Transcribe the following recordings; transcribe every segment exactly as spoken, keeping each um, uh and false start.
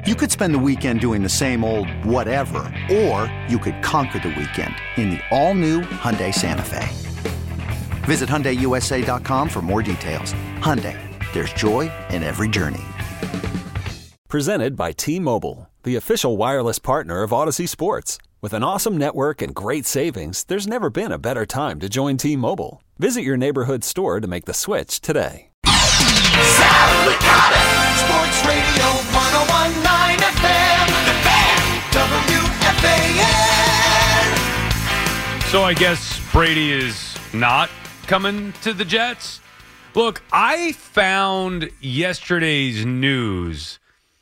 You could spend the weekend doing the same old whatever, or you could conquer the weekend in the all-new Hyundai Santa Fe. Visit Hyundai U S A dot com for more details. Hyundai, there's joy in every journey. Presented by T-Mobile, the official wireless partner of Odyssey Sports. With an awesome network and great savings, there's never been a better time to join T-Mobile. Visit your neighborhood store to make the switch today. South Licata, Sports Radio one oh one point nine F M, The Fan, W F A N. So I guess Brady is not coming to the Jets. Look, I found yesterday's news,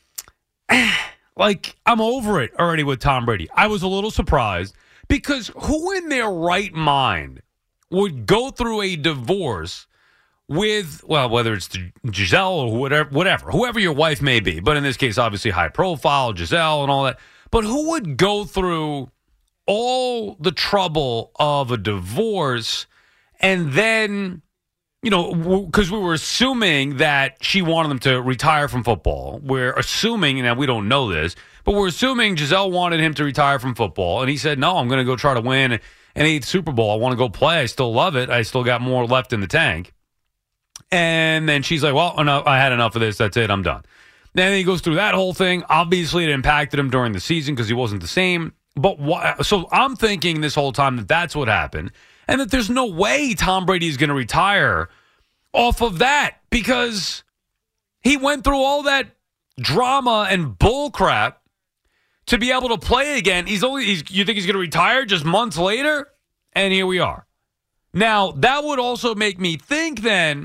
like, I'm over it already with Tom Brady. I was a little surprised because who in their right mind would go through a divorce with, well, whether it's Giselle or whatever, whatever, whoever your wife may be, but in this case, obviously high profile, Giselle and all that. But who would go through all the trouble of a divorce and then, you know, because we were assuming that she wanted them to retire from football. We're assuming, and we don't know this, but we're assuming Giselle wanted him to retire from football. And he said, no, I'm going to go try to win an eighth Super Bowl. I want to go play. I still love it. I still got more left in the tank. And then she's like, well, enough, I had enough of this. That's it. I'm done. Then he goes through that whole thing. Obviously, it impacted him during the season because he wasn't the same. But why, so I'm thinking this whole time that that's what happened and that there's no way Tom Brady is going to retire off of that because he went through all that drama and bull crap to be able to play again. He's only, he's, you think he's going to retire just months later? And here we are. Now, that would also make me think then,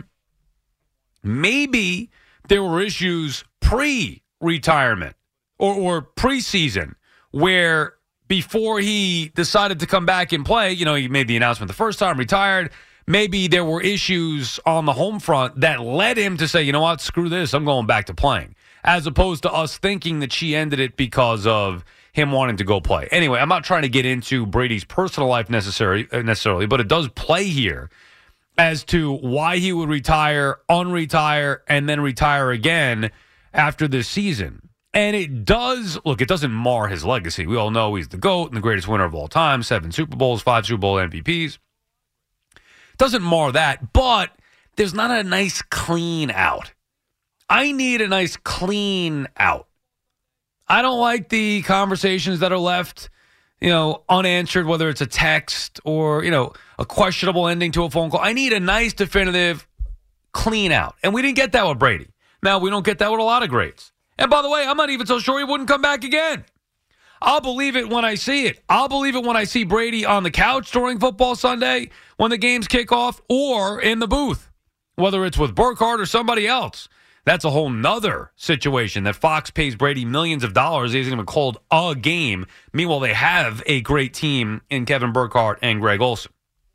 maybe there were issues pre-retirement or, or preseason where before he decided to come back and play, you know, he made the announcement the first time, retired. Maybe there were issues on the home front that led him to say, you know what, screw this, I'm going back to playing. As opposed to us thinking that she ended it because of him wanting to go play. Anyway, I'm not trying to get into Brady's personal life necessary, necessarily, but it does play here as to why he would retire, unretire, and then retire again after this season. And it does, look, it doesn't mar his legacy. We all know he's the GOAT and the greatest winner of all time, seven Super Bowls, five Super Bowl M V Ps. It doesn't mar that, but there's not a nice clean out. I need a nice clean out. I don't like the conversations that are left, you know, unanswered, whether it's a text or, you know, a questionable ending to a phone call. I need a nice, definitive clean out. And we didn't get that with Brady. Now, we don't get that with a lot of greats. And by the way, I'm not even so sure he wouldn't come back again. I'll believe it when I see it. I'll believe it when I see Brady on the couch during football Sunday when the games kick off or in the booth, whether it's with Burkhardt or somebody else. That's a whole nother situation that Fox pays Brady millions of dollars. He hasn't even called a game. Meanwhile, they have a great team in Kevin Burkhardt and Greg Olsen.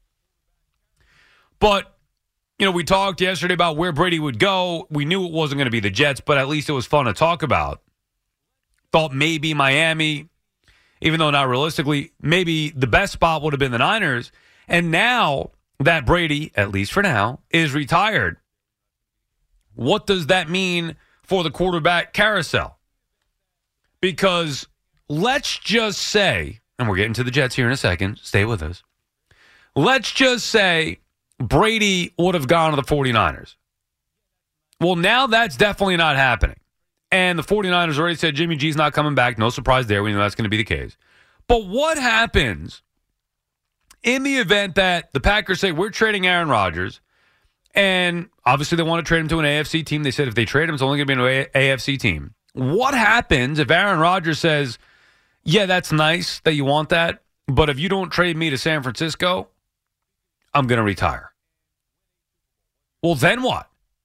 But, you know, we talked yesterday about where Brady would go. We knew it wasn't going to be the Jets, but at least it was fun to talk about. Thought maybe Miami, even though not realistically, maybe the best spot would have been the Niners. And now that Brady, at least for now, is retired, what does that mean for the quarterback carousel? Because let's just say, and we're getting to the Jets here in a second, stay with us. Let's just say Brady would have gone to the 49ers. Well, now that's definitely not happening. And the 49ers already said Jimmy G's not coming back. No surprise there. We know that's going to be the case. But what happens in the event that the Packers say, we're trading Aaron Rodgers, and obviously they want to trade him to an A F C team. They said if they trade him, it's only going to be an A F C team. What happens if Aaron Rodgers says, yeah, that's nice that you want that, but if you don't trade me to San Francisco, I'm going to retire? Well, then what?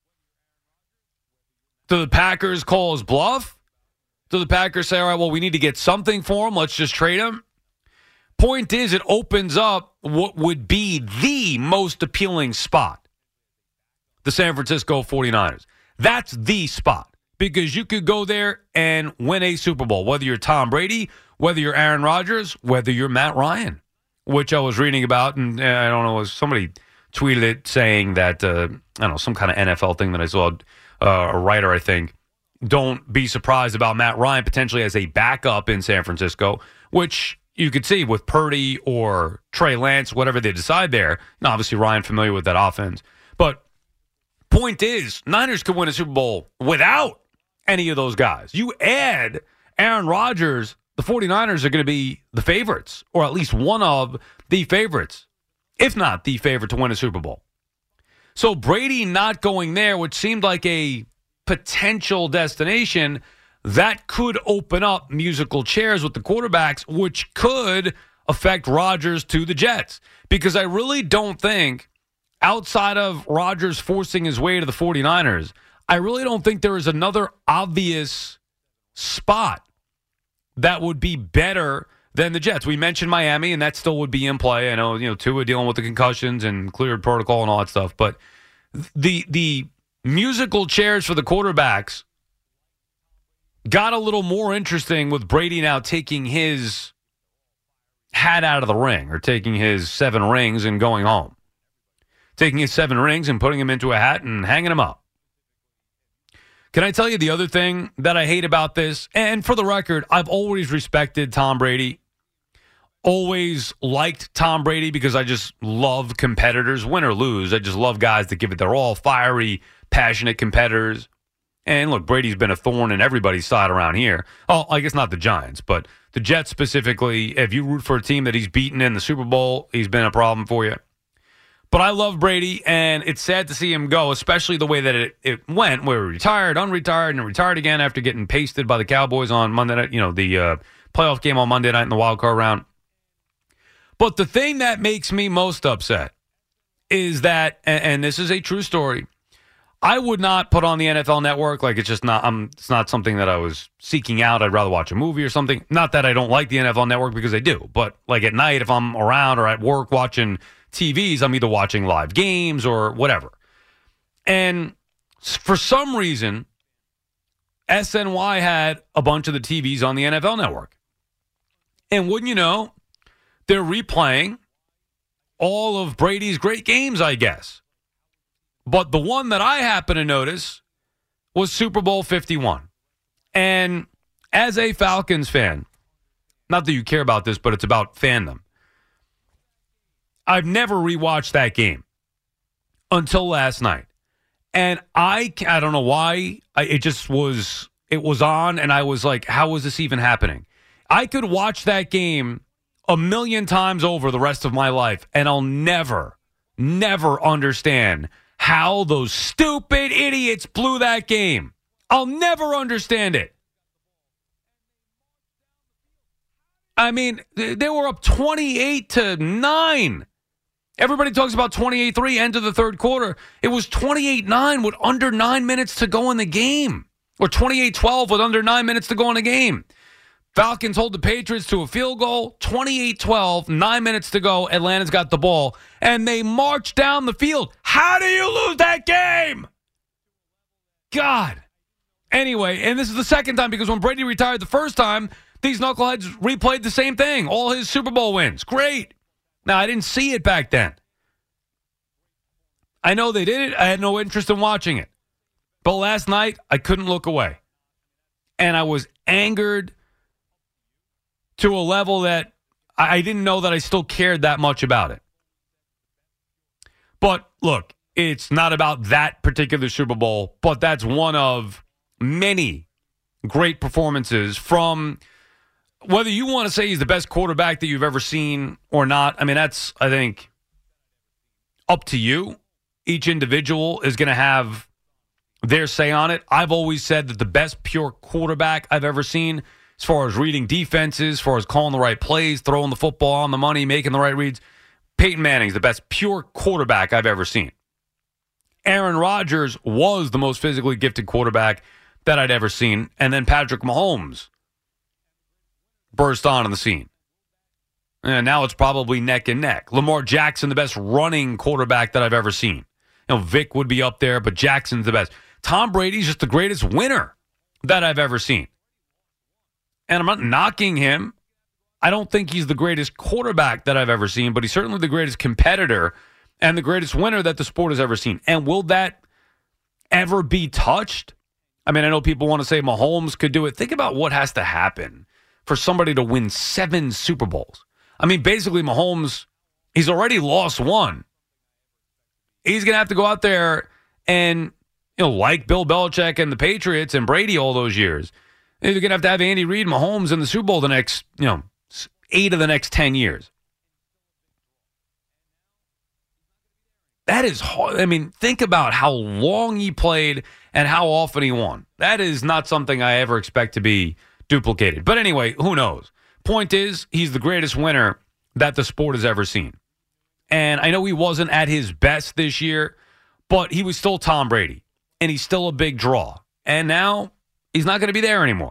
Do the Packers call his bluff? Do the Packers say, all right, well, we need to get something for him. Let's just trade him. Point is, it opens up what would be the most appealing spot. The San Francisco 49ers. That's the spot. Because you could go there and win a Super Bowl, whether you're Tom Brady, whether you're Aaron Rodgers, whether you're Matt Ryan, which I was reading about, and I don't know, somebody tweeted it saying that, uh, I don't know, some kind of N F L thing that I saw, uh, a writer, I think, don't be surprised about Matt Ryan potentially as a backup in San Francisco, which you could see with Purdy or Trey Lance, whatever they decide there. Now, obviously, Ryan familiar with that offense. But point is, Niners could win a Super Bowl without any of those guys. You add Aaron Rodgers, the 49ers are going to be the favorites, or at least one of the favorites, if not the favorite to win a Super Bowl. So Brady not going there, which seemed like a potential destination, that could open up musical chairs with the quarterbacks, which could affect Rodgers to the Jets. Because I really don't think, outside of Rodgers forcing his way to the 49ers, I really don't think there is another obvious spot that would be better than the Jets. We mentioned Miami, and that still would be in play. I know, you know, Tua dealing with the concussions and cleared protocol and all that stuff. But the the musical chairs for the quarterbacks got a little more interesting with Brady now taking his hat out of the ring, or taking his seven rings and going home. Taking his seven rings and putting them into a hat and hanging them up. Can I tell you the other thing that I hate about this? And for the record, I've always respected Tom Brady. Always liked Tom Brady because I just love competitors, win or lose. I just love guys that give it their all, fiery, passionate competitors. And look, Brady's been a thorn in everybody's side around here. Oh, I guess not the Giants, but the Jets specifically. If you root for a team that he's beaten in the Super Bowl, he's been a problem for you. But I love Brady, and it's sad to see him go, especially the way that it, it went, where he retired, unretired, and retired again after getting pasted by the Cowboys on Monday night, you know, the uh, playoff game on Monday night in the wild card round. But the thing that makes me most upset is that, and, and this is a true story, I would not put on the N F L Network. Like, it's just not, I'm, it's not something that I was seeking out. I'd rather watch a movie or something. Not that I don't like the N F L Network, because I do. But like at night, if I'm around or at work watching T Vs, I'm either watching live games or whatever. And for some reason, S N Y had a bunch of the T Vs on the N F L Network. And wouldn't you know, they're replaying all of Brady's great games, I guess. But the one that I happen to notice was Super Bowl fifty-one. And as a Falcons fan, not that you care about this, but it's about fandom, I've never rewatched that game until last night. And I I don't know why. I, it just was, it was on, and I was like, how is this even happening? I could watch that game a million times over the rest of my life, and I'll never, never understand how those stupid idiots blew that game. I'll never understand it. I mean, they were up twenty-eight to nine. Everybody talks about twenty-eight three, end of the third quarter. It was twenty-eight nine with under nine minutes to go in the game. Or twenty-eight twelve with under nine minutes to go in the game. Falcons hold the Patriots to a field goal, twenty-eight twelve, nine minutes to go. Atlanta's got the ball, and they march down the field. How do you lose that game? God. Anyway, and this is the second time, because when Brady retired the first time, these knuckleheads replayed the same thing. All his Super Bowl wins. Great. Now, I didn't see it back then. I know they did it. I had no interest in watching it. But last night, I couldn't look away. And I was angered to a level that I didn't know that I still cared that much about it. But look, it's not about that particular Super Bowl, but that's one of many great performances from, whether you want to say he's the best quarterback that you've ever seen or not. I mean, that's, I think, up to you. Each individual is going to have their say on it. I've always said that the best pure quarterback I've ever seen, as far as reading defenses, as far as calling the right plays, throwing the football on the money, making the right reads, Peyton Manning's the best pure quarterback I've ever seen. Aaron Rodgers was the most physically gifted quarterback that I'd ever seen. And then Patrick Mahomes burst on the scene. And now it's probably neck and neck. Lamar Jackson, the best running quarterback that I've ever seen. You know, Vic would be up there, but Jackson's the best. Tom Brady's just the greatest winner that I've ever seen. And I'm not knocking him. I don't think he's the greatest quarterback that I've ever seen, but he's certainly the greatest competitor and the greatest winner that the sport has ever seen. And will that ever be touched? I mean, I know people want to say Mahomes could do it. Think about what has to happen for somebody to win seven Super Bowls. I mean, basically, Mahomes, he's already lost one. He's going to have to go out there and, you know, like Bill Belichick and the Patriots and Brady all those years, they're going to have to have Andy Reid, Mahomes in the Super Bowl the next, you know, eight of the next ten years. That is hard. I mean, think about how long he played and how often he won. That is not something I ever expect to be duplicated. But anyway, who knows? Point is, he's the greatest winner that the sport has ever seen. And I know he wasn't at his best this year, but he was still Tom Brady, and he's still a big draw. And now he's not going to be there anymore.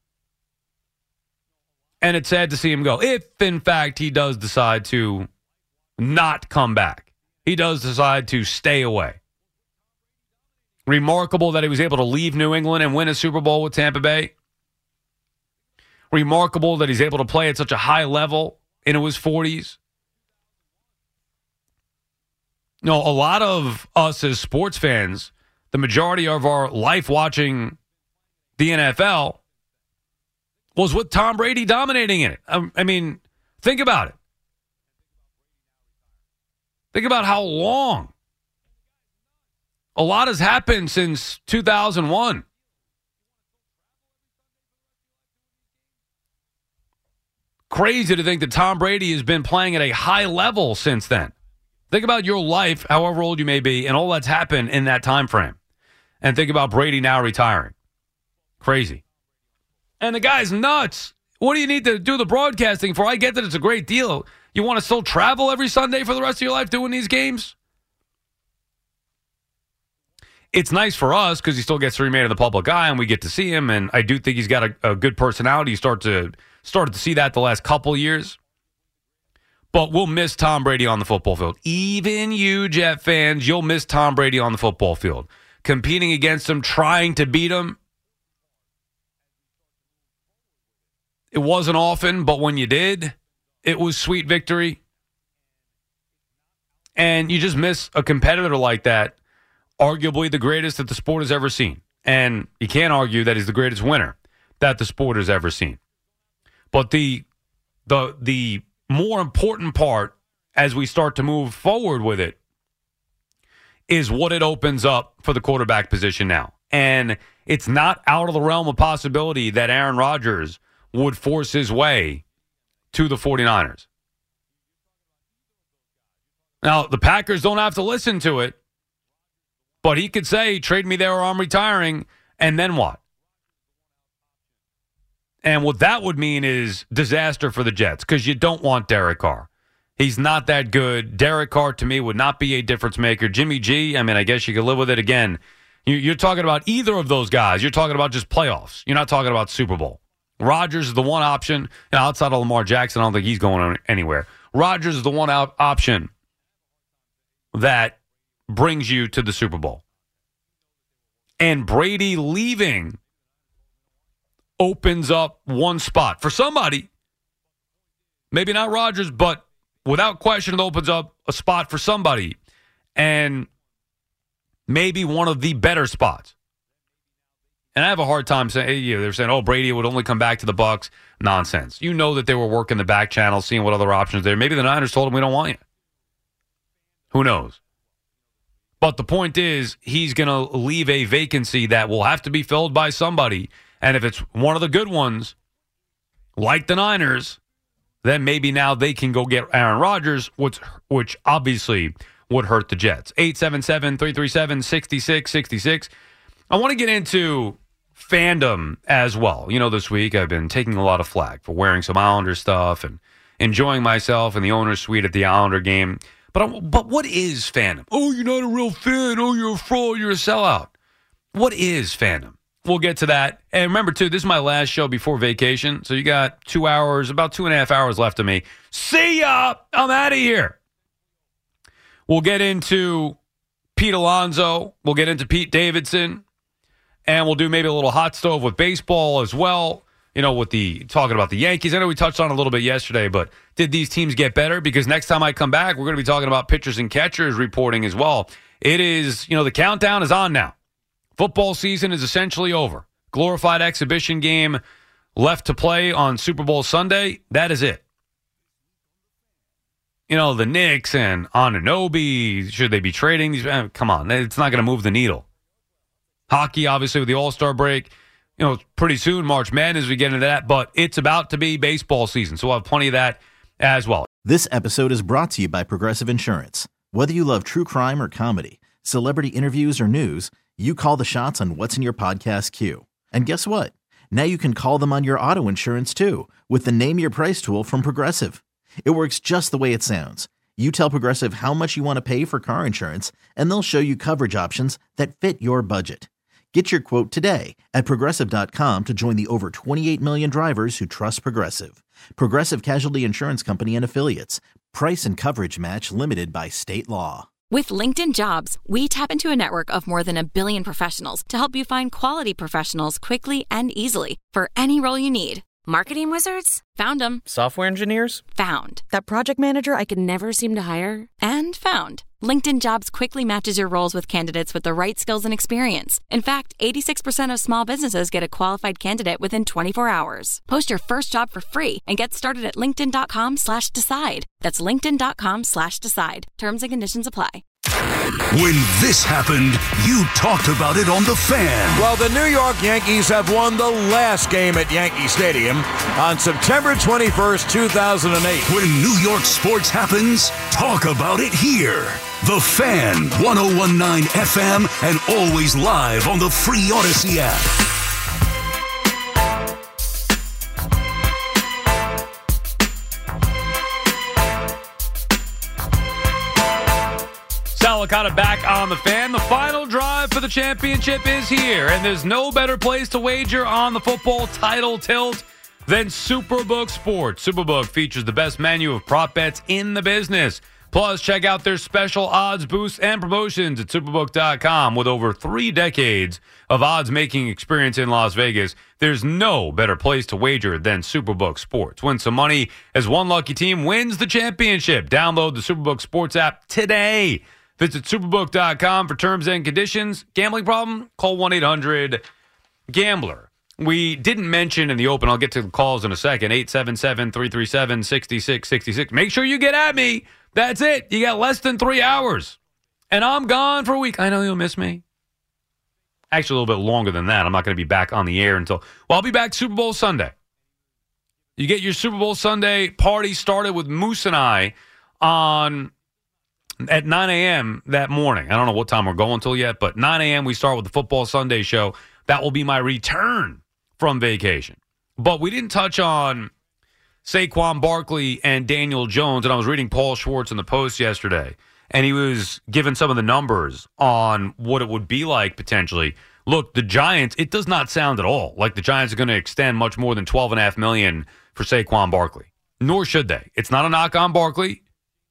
And it's sad to see him go, if, in fact, he does decide to not come back. He does decide to stay away. Remarkable that he was able to leave New England and win a Super Bowl with Tampa Bay. Remarkable that he's able to play at such a high level into his forties. You know, a lot of us as sports fans, the majority of our life watching the N F L was with Tom Brady dominating it. I, I mean, think about it. Think about how long. A lot has happened since two thousand one. Crazy to think that Tom Brady has been playing at a high level since then. Think about your life, however old you may be, and all that's happened in that time frame. And think about Brady now retiring. Crazy. And the guy's nuts. What do you need to do the broadcasting for? I get that it's a great deal. You want to still travel every Sunday for the rest of your life doing these games? It's nice for us because he still gets to remain in the public eye and we get to see him. And I do think he's got a, a good personality. You start to started to see that the last couple years. But we'll miss Tom Brady on the football field. Even you, Jet fans, you'll miss Tom Brady on the football field. Competing against him, trying to beat him. It wasn't often, but when you did, it was sweet victory. And you just miss a competitor like that, arguably the greatest that the sport has ever seen. And you can't argue that he's the greatest winner that the sport has ever seen. But the the the more important part as we start to move forward with it is what it opens up for the quarterback position now. And it's not out of the realm of possibility that Aaron Rodgers would force his way to the 49ers. Now, the Packers don't have to listen to it, but he could say, trade me there or I'm retiring, and then what? And what that would mean is disaster for the Jets because you don't want Derek Carr. He's not that good. Derek Carr, to me, would not be a difference maker. Jimmy G, I mean, I guess you could live with it again. You're talking about either of those guys. You're talking about just playoffs. You're not talking about Super Bowl. Rodgers is the one option. You know, outside of Lamar Jackson, I don't think he's going anywhere. Rodgers is the one op- option that brings you to the Super Bowl. And Brady leaving opens up one spot for somebody. Maybe not Rodgers, but without question, it opens up a spot for somebody. And maybe one of the better spots. And I have a hard time saying, you know, they're saying, oh, Brady would only come back to the Bucs. Nonsense. You know that they were working the back channel, seeing what other options there. Maybe the Niners told him, we don't want you. Who knows? But the point is, he's going to leave a vacancy that will have to be filled by somebody. And if it's one of the good ones, like the Niners, then maybe now they can go get Aaron Rodgers, which, which obviously would hurt the Jets. eight seven seven, three three seven, six six six six. I want to get into fandom as well. You know, this week I've been taking a lot of flack for wearing some Islander stuff and enjoying myself in the owner's suite at the Islander game. But I, but what is fandom? Oh, you're not a real fan. Oh, you're a fraud. You're a sellout. What is fandom? We'll get to that. And remember, too, this is my last show before vacation. So you got two hours, about two and a half hours left of me. See ya. I'm out of here. We'll get into Pete Alonso. We'll get into Pete Davidson. And we'll do maybe a little hot stove with baseball as well. You know, with the talking about the Yankees. I know we touched on it a little bit yesterday, but did these teams get better? Because next time I come back, we're going to be talking about pitchers and catchers reporting as well. It is, you know, the countdown is on now. Football season is essentially over. Glorified exhibition game left to play on Super Bowl Sunday. That is it. You know, the Knicks and Anunoby, should they be trading these? Eh, come on, it's not going to move the needle. Hockey, obviously, with the All-Star break. You know, pretty soon, March Madness, we get into that. But it's about to be baseball season, so we'll have plenty of that as well. This episode is brought to you by Progressive Insurance. Whether you love true crime or comedy, celebrity interviews or news, you call the shots on what's in your podcast queue. And guess what? Now you can call them on your auto insurance too with the Name Your Price tool from Progressive. It works just the way it sounds. You tell Progressive how much you want to pay for car insurance, and they'll show you coverage options that fit your budget. Get your quote today at Progressive dot com to join the over twenty-eight million drivers who trust Progressive. Progressive Casualty Insurance Company and Affiliates. Price and coverage match limited by state law. With LinkedIn Jobs, we tap into a network of more than a billion professionals to help you find quality professionals quickly and easily for any role you need. Marketing wizards? Found them. Software engineers? Found. That project manager I could never seem to hire? And found. LinkedIn Jobs quickly matches your roles with candidates with the right skills and experience. In fact, eighty-six percent of small businesses get a qualified candidate within twenty-four hours. Post your first job for free and get started at linkedin.com slash decide. That's linkedin.com slash decide. Terms and conditions apply. When this happened, you talked about it on The Fan. Well, the New York Yankees have won the last game at Yankee Stadium on September twenty-first, two thousand eight. When New York sports happens, talk about it here. The Fan, one oh one point nine F M, and always live on the free Odyssey app. Sal Licata back on The Fan. The final drive for the championship is here, and there's no better place to wager on the football title tilt than Superbook Sports. Superbook features the best menu of prop bets in the business. Plus, check out their special odds boosts and promotions at superbook dot com. With over three decades of odds-making experience in Las Vegas, there's no better place to wager than Superbook Sports. Win some money as one lucky team wins the championship. Download the Superbook Sports app today. Visit superbook dot com for terms and conditions. Gambling problem? Call one eight hundred gambler. We didn't mention in the open, I'll get to the calls in a second, eight seven seven, three three seven, six six six six. Make sure you get at me. That's it. You got less than three hours. And I'm gone for a week. I know you'll miss me. Actually, a little bit longer than that. I'm not going to be back on the air until, well, I'll be back Super Bowl Sunday. You get your Super Bowl Sunday party started with Moose and I on at nine a.m. that morning. I don't know what time we're going till yet, but nine a.m. we start with the Football Sunday show. That will be my return from vacation. But we didn't touch on Saquon Barkley and Daniel Jones, and I was reading Paul Schwartz in the Post yesterday, and he was giving some of the numbers on what it would be like potentially. Look, the Giants, it does not sound at all like the Giants are going to extend much more than twelve point five million dollars for Saquon Barkley, nor should they. It's not a knock on Barkley.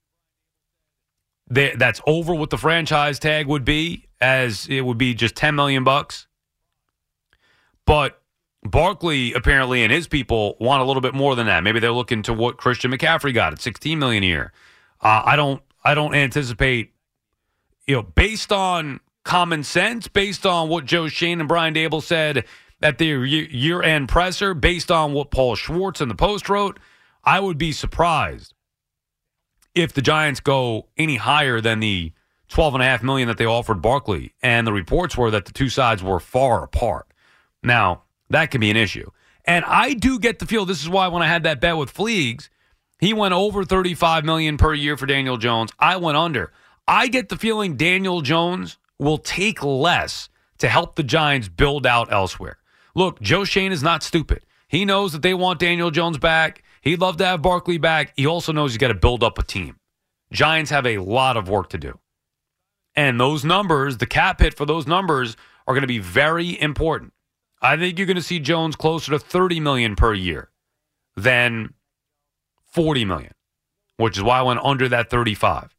They, that's over what the franchise tag would be, as it would be just ten million bucks. But Barkley apparently and his people want a little bit more than that. Maybe they're looking to what Christian McCaffrey got at sixteen million dollars a year. Uh, I don't I don't anticipate, you know, based on common sense, based on what Joe Schoen and Brian Dable said at their year-end presser, based on what Paul Schwartz in the Post wrote, I would be surprised if the Giants go any higher than the twelve point five million dollars that they offered Barkley. And the reports were that the two sides were far apart. Now, that can be an issue. And I do get the feel, this is why when I had that bet with Fleegs, he went over thirty-five million dollars per year for Daniel Jones. I went under. I get the feeling Daniel Jones will take less to help the Giants build out elsewhere. Look, Joe Schoen is not stupid. He knows that they want Daniel Jones back. He'd love to have Barkley back. He also knows he's got to build up a team. Giants have a lot of work to do. And those numbers, the cap hit for those numbers are going to be very important. I think you're going to see Jones closer to thirty million dollars per year than forty million dollars, which is why I went under that thirty-five.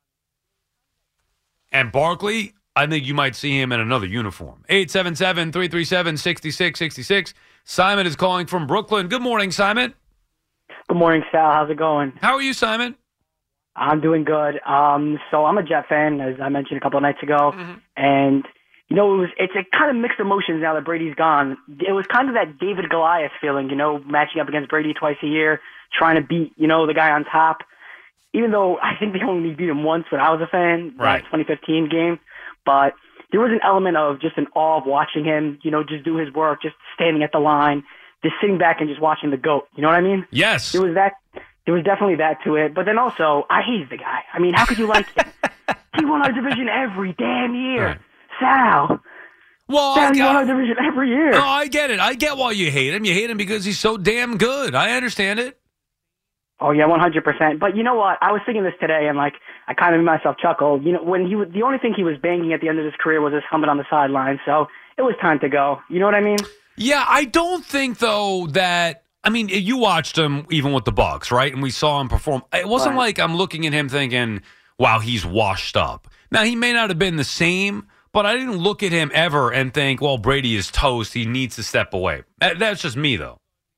And Barkley, I think you might see him in another uniform. eight seven seven, three three seven, six six six six. Simon is calling from Brooklyn. Good morning, Simon. Good morning, Sal. How's it going? How are you, Simon? I'm doing good. Um, so I'm a Jet fan, as I mentioned a couple of nights ago. Mm-hmm. And, you know, it was, it's a kind of mixed emotions now that Brady's gone. It was kind of that David Goliath feeling, you know, matching up against Brady twice a year, trying to beat, you know, the guy on top. Even though I think they only beat him once when I was a fan, right. that twenty fifteen game. But there was an element of just an awe of watching him, you know, just do his work, just standing at the line, just sitting back and just watching the GOAT. You know what I mean? Yes. There was that. There was definitely that to it. But then also, I hated the guy. I mean, how could you like him? He won our division every damn year. Right. Sal. Well, Sal, I, he won I, our division every year. no, I get it. I get why you hate him. You hate him because he's so damn good. I understand it. Oh, yeah, one hundred percent. But you know what? I was thinking this today, and, like, I kind of made myself chuckle. You know, when he was, the only thing he was banging at the end of his career was his helmet on the sideline, so it was time to go. You know what I mean? Yeah, I don't think, though, that – I mean, you watched him even with the Bucs, right? And we saw him perform. It wasn't Right. like I'm looking at him thinking, wow, he's washed up. Now, he may not have been the same, but I didn't look at him ever and think, well, Brady is toast. He needs to step away. That, that's just me, though.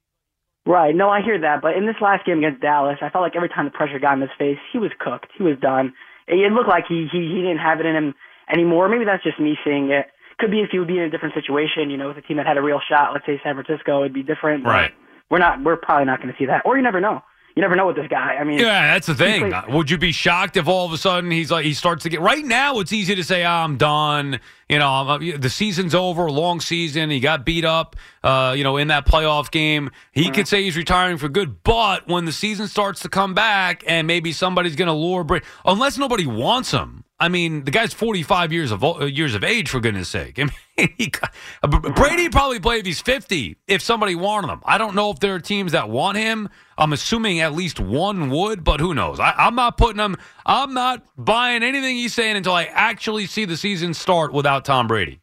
Right. No, I hear that. But in this last game against Dallas, I felt like every time the pressure got in his face, he was cooked. He was done. It looked like he, he, he didn't have it in him anymore. Maybe that's just me seeing it. Could be if he would be in a different situation, you know, with a team that had a real shot, let's say San Francisco, it'd be different. But Right. We're not. We're probably not going to see that. Or you never know. You never know with this guy. I mean, Yeah, that's the thing. played- Would you be shocked if all of a sudden he's like he starts to get right now? It's easy to say, oh, "I'm done." You know, I'm, the season's over, long season. He got beat up. Uh, you know, in that playoff game, he could say he's retiring for good. But when the season starts to come back, and maybe somebody's going to lure Brady, unless nobody wants him. I mean, the guy's forty-five years of uh, years of age, for goodness sake. I mean, he, uh, Brady probably play if he's fifty if somebody wanted him. I don't know if there are teams that want him. I'm assuming at least one would, but who knows? I, I'm not putting him. I'm not buying anything he's saying until I actually see the season start without Tom Brady.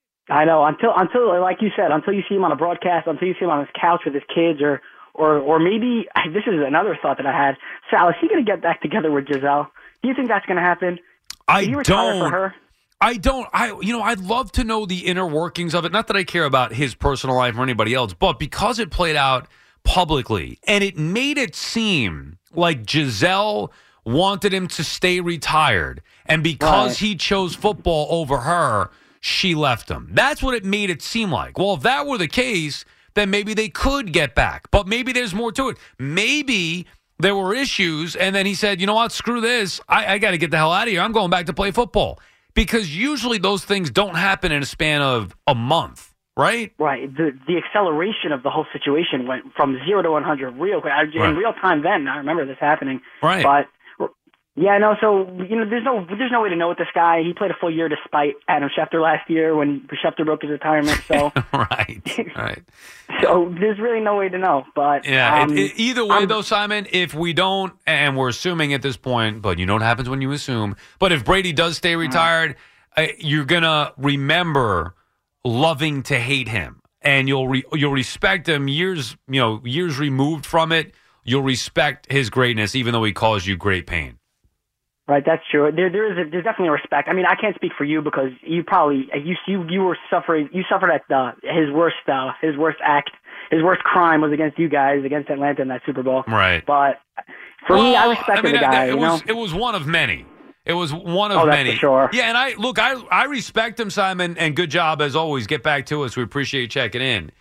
I know. Until until like you said, until you see him on a broadcast, until you see him on his couch with his kids, or or or maybe this is another thought that I had. Sal, is he going to get back together with Giselle? Do you think that's going to happen? I Did he retire don't. for her? I don't. I you know I'd love to know the inner workings of it. Not that I care about his personal life or anybody else, but because it played out publicly and it made it seem like Giselle wanted him to stay retired, and because Right. he chose football over her, she left him. That's what it made it seem like. Well, if that were the case, then maybe they could get back. But maybe there's more to it. Maybe there were issues, and then he said, you know what, screw this. I, I got to get the hell out of here. I'm going back to play football. Because usually those things don't happen in a span of a month, right? Right. The the acceleration of the whole situation went from zero to one hundred real quick. I, Right. In real time then, I remember this happening. Right. But, yeah, no, so, you know, there's no there's no way to know with this guy. He played a full year despite Adam Schefter last year when Schefter broke his retirement. So, right, right. so there's really no way to know. But Yeah, um, it, it, either way, I'm- though, Simon, if we don't, and we're assuming at this point, but you know what happens when you assume, but if Brady does stay retired, uh, you're going to remember loving to hate him, and you'll re, you'll respect him years, you know, years removed from it. You'll respect his greatness, even though he caused you great pain. Right, that's true. There, there is a, there's definitely a respect. I mean, I can't speak for you because you probably you you you were suffering. You suffered at the his worst uh, his worst act, his worst crime was against you guys, against Atlanta in that Super Bowl. Right. But for well, me, I respected I mean, the guy. It you was know? it was one of many. It was one of Oh, that's many. for sure. Yeah, and I look, I I respect him, Simon, and good job as always. Get back to us. We appreciate you checking in.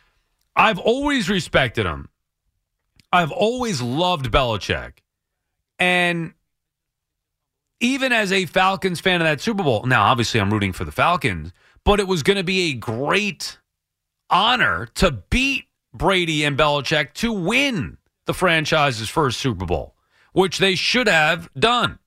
I've always respected him. I've always loved Belichick, and even as a Falcons fan of that Super Bowl, now obviously I'm rooting for the Falcons, but it was going to be a great honor to beat Brady and Belichick to win the franchise's first Super Bowl, which they should have done.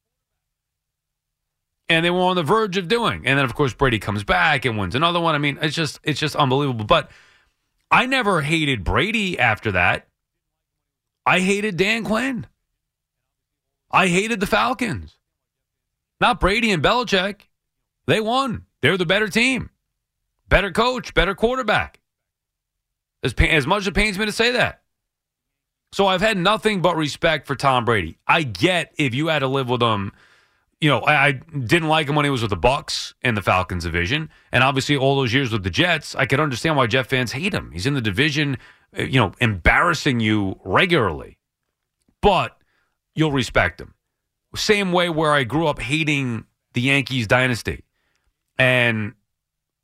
And they were on the verge of doing. And then, of course, Brady comes back and wins another one. I mean, it's just it's just unbelievable. But I never hated Brady after that. I hated Dan Quinn. I hated the Falcons. Not Brady and Belichick. They won. They're the better team. Better coach, better quarterback. As, pa- as much as it pains me to say that. So I've had nothing but respect for Tom Brady. I get if you had to live with him. You know, I, I didn't like him when he was with the Bucs in the Falcons division. And obviously all those years with the Jets, I could understand why Jet fans hate him. He's in the division, you know, embarrassing you regularly. But you'll respect him. Same way where I grew up hating the Yankees dynasty. And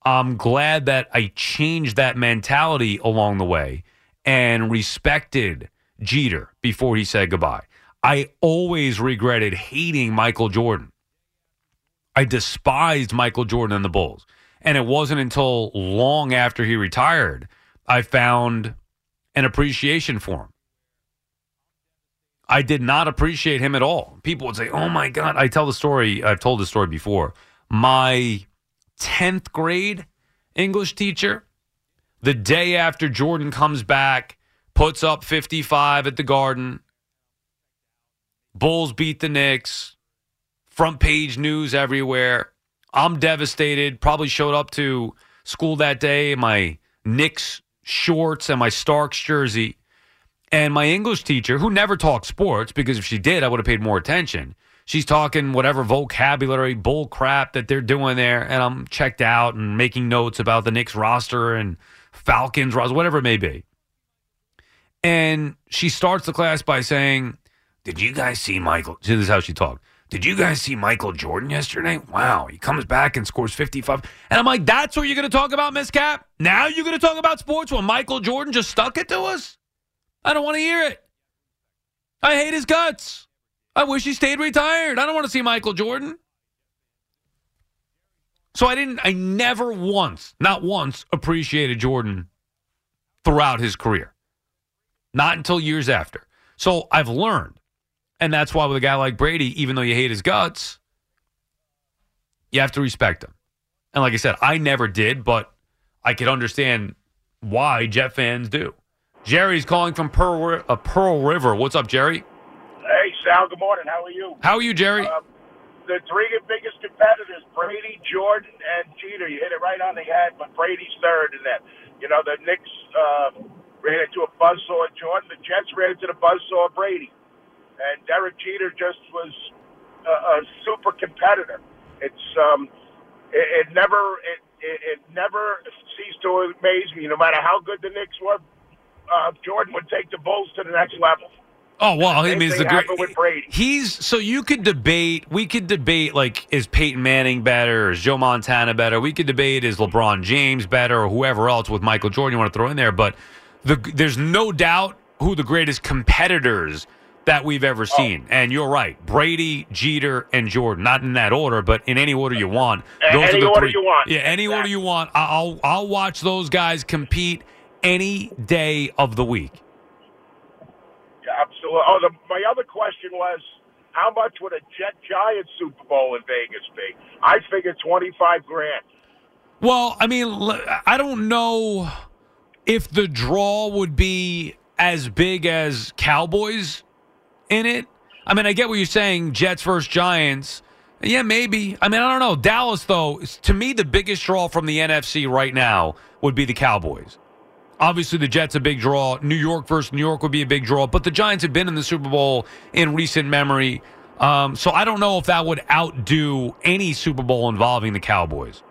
I'm glad that I changed that mentality along the way and respected Jeter before he said goodbye. I always regretted hating Michael Jordan. I despised Michael Jordan and the Bulls. And it wasn't until long after he retired I found an appreciation for him. I did not appreciate him at all. People would say, oh, my God. I tell the story. I've told this story before. My tenth grade English teacher, the day after Jordan comes back, puts up fifty-five at the Garden, Bulls beat the Knicks, front page news everywhere. I'm devastated. Probably showed up to school that day in my Knicks shorts and my Starks jersey. And my English teacher, who never talked sports, because if she did, I would have paid more attention. She's talking whatever vocabulary, bull crap that they're doing there. And I'm checked out and making notes about the Knicks roster and Falcons roster, whatever it may be. And she starts the class by saying, did you guys see Michael? This is how she talked. Did you guys see Michael Jordan yesterday? Wow, he comes back and scores fifty-five. And I'm like, that's what you're going to talk about, Miss Cap? Now you're going to talk about sports when Michael Jordan just stuck it to us? I don't want to hear it. I hate his guts. I wish he stayed retired. I don't want to see Michael Jordan. So I didn't, I never once, not once, appreciated Jordan throughout his career. Not until years after. So I've learned. And that's why with a guy like Brady, even though you hate his guts, you have to respect him. And like I said, I never did, but I could understand why Jet fans do. Jerry's calling from Pearl, uh, Pearl River. What's up, Jerry? Hey, Sal. Good morning. How are you? How are you, Jerry? Uh, the three biggest competitors, Brady, Jordan, and Jeter. You hit it right on the head, but Brady's third in that. You know, the Knicks uh, ran into a buzzsaw of Jordan. The Jets ran into the buzzsaw of Brady. And Derek Jeter just was a, a super competitor. It's um, it, it never it, it, it never ceased to amaze me. No matter how good the Knicks were, uh, Jordan would take the Bulls to the next level. Oh well, I mean, it's the great. With Brady. He's so you could debate. We could debate like is Peyton Manning better, or is Joe Montana better? We could debate is LeBron James better, or whoever else with Michael Jordan you want to throw in there. But the, there's no doubt who the greatest competitors that we've ever seen. Oh. And you're right. Brady, Jeter, and Jordan. Not in that order, but in any order you want. Those any are the order three. you want. Yeah, any exactly. order you want. I'll I'll watch those guys compete any day of the week. Yeah, absolutely. Oh, the, my other question was, how much would a Jet Giants Super Bowl in Vegas be? I figured twenty-five grand. Well, I mean, I don't know if the draw would be as big as Cowboys in it. I mean, I get what you're saying, Jets versus Giants. Yeah, maybe. I mean, I don't know. Dallas, though, to me, the biggest draw from the N F C right now would be the Cowboys. Obviously, the Jets a big draw. New York versus New York would be a big draw. But the Giants have been in the Super Bowl in recent memory. Um, so I don't know if that would outdo any Super Bowl involving the Cowboys.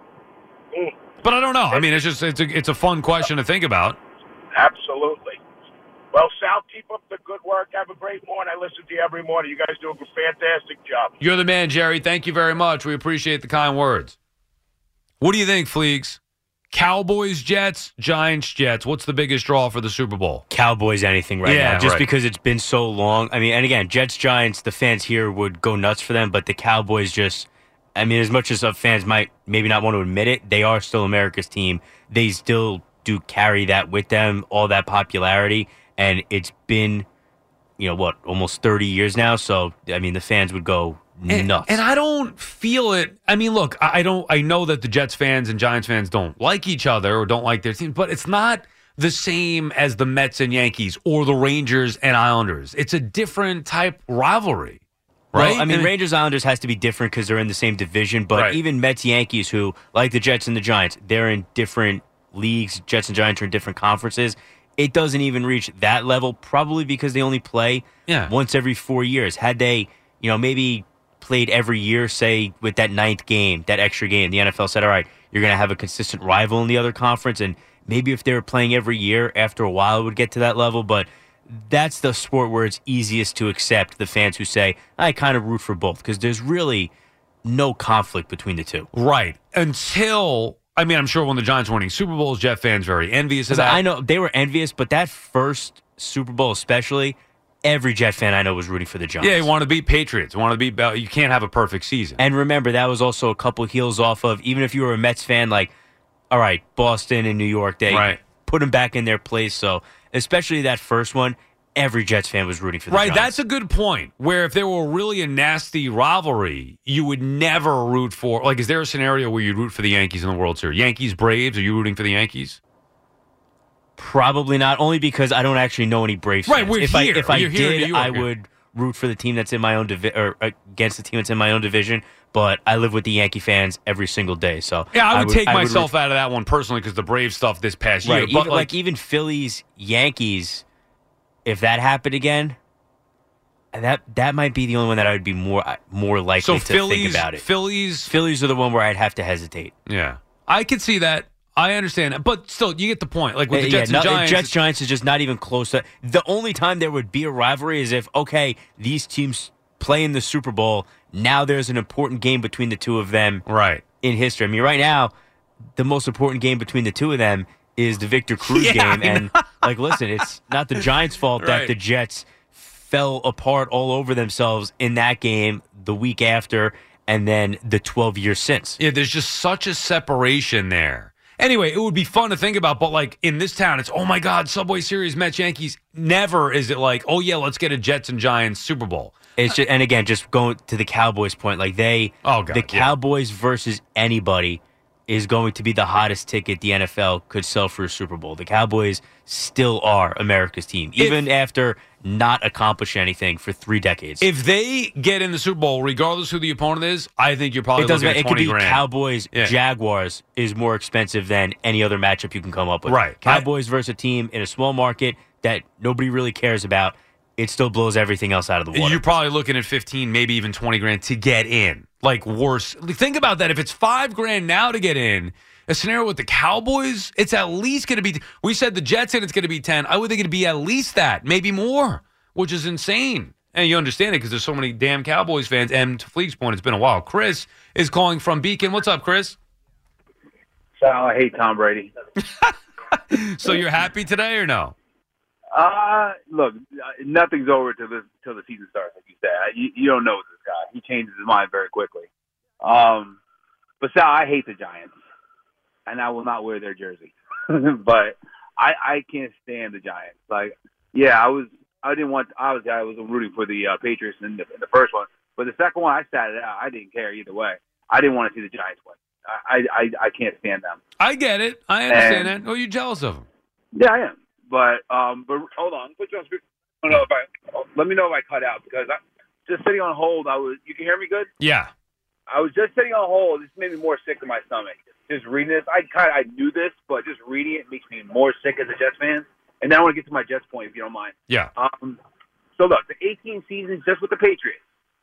Mm. But I don't know. I mean, it's just it's a, it's a fun question to think about. Absolutely. Well, Sal, keep up the good work. Have a great morning. I listen to you every morning. You guys do a fantastic job. You're the man, Jerry. Thank you very much. We appreciate the kind words. What do you think, Fleegs? Cowboys, Jets, Giants, Jets. What's the biggest draw for the Super Bowl? Cowboys, anything right yeah, now. Just right. because it's been so long. I mean, and again, Jets, Giants, the fans here would go nuts for them, but the Cowboys just, I mean, as much as some fans might maybe not want to admit it, they are still America's team. They still do carry that with them, all that popularity. And it's been, you know, what, almost thirty years now. So, I mean, the fans would go nuts. And, and I don't feel it. I mean, look, I don't. I know that the Jets fans and Giants fans don't like each other or don't like their teams, but it's not the same as the Mets and Yankees or the Rangers and Islanders. It's a different type rivalry, right? Well, I mean, Rangers Islanders has to be different because they're in the same division, but right. even Mets Yankees, who, like the Jets and the Giants, they're in different leagues. Jets and Giants are in different conferences. It doesn't even reach that level, probably because they only play yeah. once every four years. Had they, you know, maybe played every year, say, with that ninth game, that extra game, the N F L said, all right, you're going to have a consistent rival in the other conference, and maybe if they were playing every year, after a while it would get to that level, but that's the sport where it's easiest to accept the fans who say, I kind of root for both, because there's really no conflict between the two. Right. Until I mean, I'm sure when the Giants were winning Super Bowls, Jet fans very envious of that. I know they were envious, but that first Super Bowl especially, every Jet fan I know was rooting for the Giants. Yeah, you want to beat Patriots. You want to beat. You can't have a perfect season. And remember, that was also a couple heels off of, even if you were a Mets fan, like, all right, Boston and New York, they right. put them back in their place. So, especially that first one, every Jets fan was rooting for the right, Giants. That's a good point. Where if there were really a nasty rivalry, you would never root for. Like, is there a scenario where you'd root for the Yankees in the World Series? Yankees, Braves, are you rooting for the Yankees? Probably not, only because I don't actually know any Braves fans. Right, we're if here. I, if I You're here in did, New York, I yeah. would root for the team that's in my own divi- or against the team that's in my own division. But I live with the Yankee fans every single day, so yeah, I would, I would take I would myself root- out of that one personally because the Braves stuff this past right, year. even, But like, like even Phillies, Yankees. If that happened again, that that might be the only one that I would be more more likely so to Phillies, think about it. Phillies, Phillies are the one where I'd have to hesitate. Yeah, I could see that. I understand that, but still, you get the point. Like with the Uh, Jets yeah, and no, Giants, Jets Giants is just not even close to. The only time there would be a rivalry is if okay, these teams play in the Super Bowl. Now there's an important game between the two of them, right? In history, I mean, right now, the most important game between the two of them is the Victor Cruz Yeah, game, and like, listen, it's not the Giants' fault Right. that the Jets fell apart all over themselves in that game the week after, and then the twelve years since. Yeah, there's just such a separation there. Anyway, it would be fun to think about, but like in this town, it's, oh my God, Subway Series, Mets, Yankees. Never is it like, oh yeah, let's get a Jets and Giants Super Bowl. It's just, and again, just going to the Cowboys point, like they, oh God, the yeah. Cowboys versus anybody is going to be the hottest ticket the N F L could sell for a Super Bowl. The Cowboys still are America's team, even if, after not accomplishing anything for three decades. If they get in the Super Bowl, regardless who the opponent is, I think you're probably it doesn't looking matter. at twenty It could be grand. Cowboys, Yeah. Jaguars is more expensive than any other matchup you can come up with. Right. Cowboys versus a team in a small market that nobody really cares about. It still blows everything else out of the water. You're probably looking at fifteen, maybe even twenty grand to get in. Like worse. Think about that. If it's five grand now to get in, a scenario with the Cowboys, it's at least going to be. We said the Jets said it's going to be ten. I would think it'd be at least that, maybe more, which is insane. And you understand it because there's so many damn Cowboys fans. And to Fleek's point, it's been a while. Chris is calling from Beacon. What's up, Chris? Sal, I hate Tom Brady. So you're happy today or no? Uh, look, nothing's over till the till the season starts, like you said. You, you don't know this guy. He changes his mind very quickly. Um, but Sal, I hate the Giants, and I will not wear their jersey. But I, I can't stand the Giants. Like, yeah, I was, I didn't want. Obviously, I was rooting for the uh, Patriots in the, in the first one, but the second one, I sat it out. I didn't care either way. I didn't want to see the Giants win. I, I, I can't stand them. I get it. I understand And- that. Oh, you're jealous of them. Yeah, I am. But um, but hold on, put you on speaker. I don't know if I. Let me know if I cut out because I just sitting on hold. I was. You can hear me good? Yeah. I was just sitting on hold. This made me more sick to my stomach. Just reading this, I kind of I knew this, but just reading it makes me more sick as a Jets fan. And then I want to get to my Jets point, if you don't mind. Yeah. Um. So look, the eighteen seasons just with the Patriots,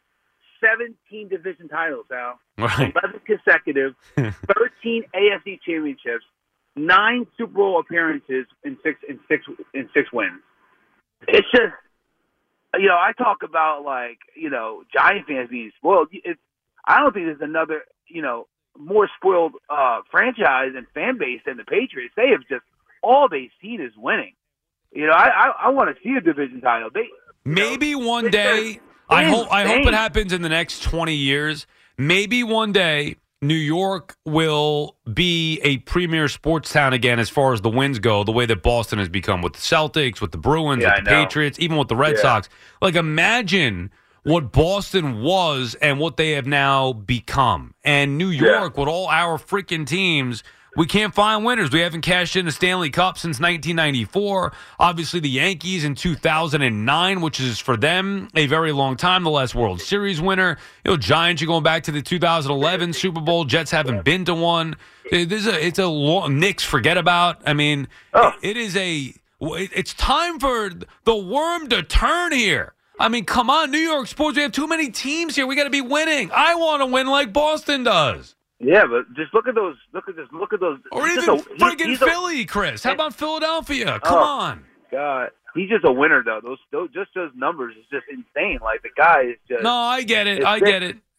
seventeen division titles, Al, Right. eleven consecutive, thirteen A F C championships. Nine Super Bowl appearances in six in six in six wins. It's just, you know, I talk about like, you know, Giant fans being spoiled. It's, I don't think there's another, you know, more spoiled uh, franchise and fan base than the Patriots. They have just all they see is winning. You know, I I, I want to see a division title. They Maybe know, one it's day. just I hope. I hope insane. it happens in the next twenty years. Maybe one day New York will be a premier sports town again as far as the wins go, the way that Boston has become with the Celtics, with the Bruins, Yeah, with the I know. Patriots, even with the Red Yeah. Sox. Like, imagine what Boston was and what they have now become. And New York, with all our freaking teams, we can't find winners. We haven't cashed in the Stanley Cup since nineteen ninety-four. Obviously, the Yankees in two thousand nine, which is for them a very long time, the last World Series winner. You know, Giants, you're going back to the two thousand eleven Super Bowl. Jets haven't been to one. It- There's a, it's a long, Knicks, forget about. I mean, Oh. it is a, it's time for the worm to turn here. I mean, come on, New York sports. We have too many teams here. We got to be winning. I want to win like Boston does. Yeah, but just look at those. Look at this. Look at those. Or he's even just a- he- friggin' he's a- Philly, Chris. How about Philadelphia? Come Oh. on. God, he's just a winner though. Those, those just those numbers is just insane. Like the guy is just. No, I get it. It's I sick. get it.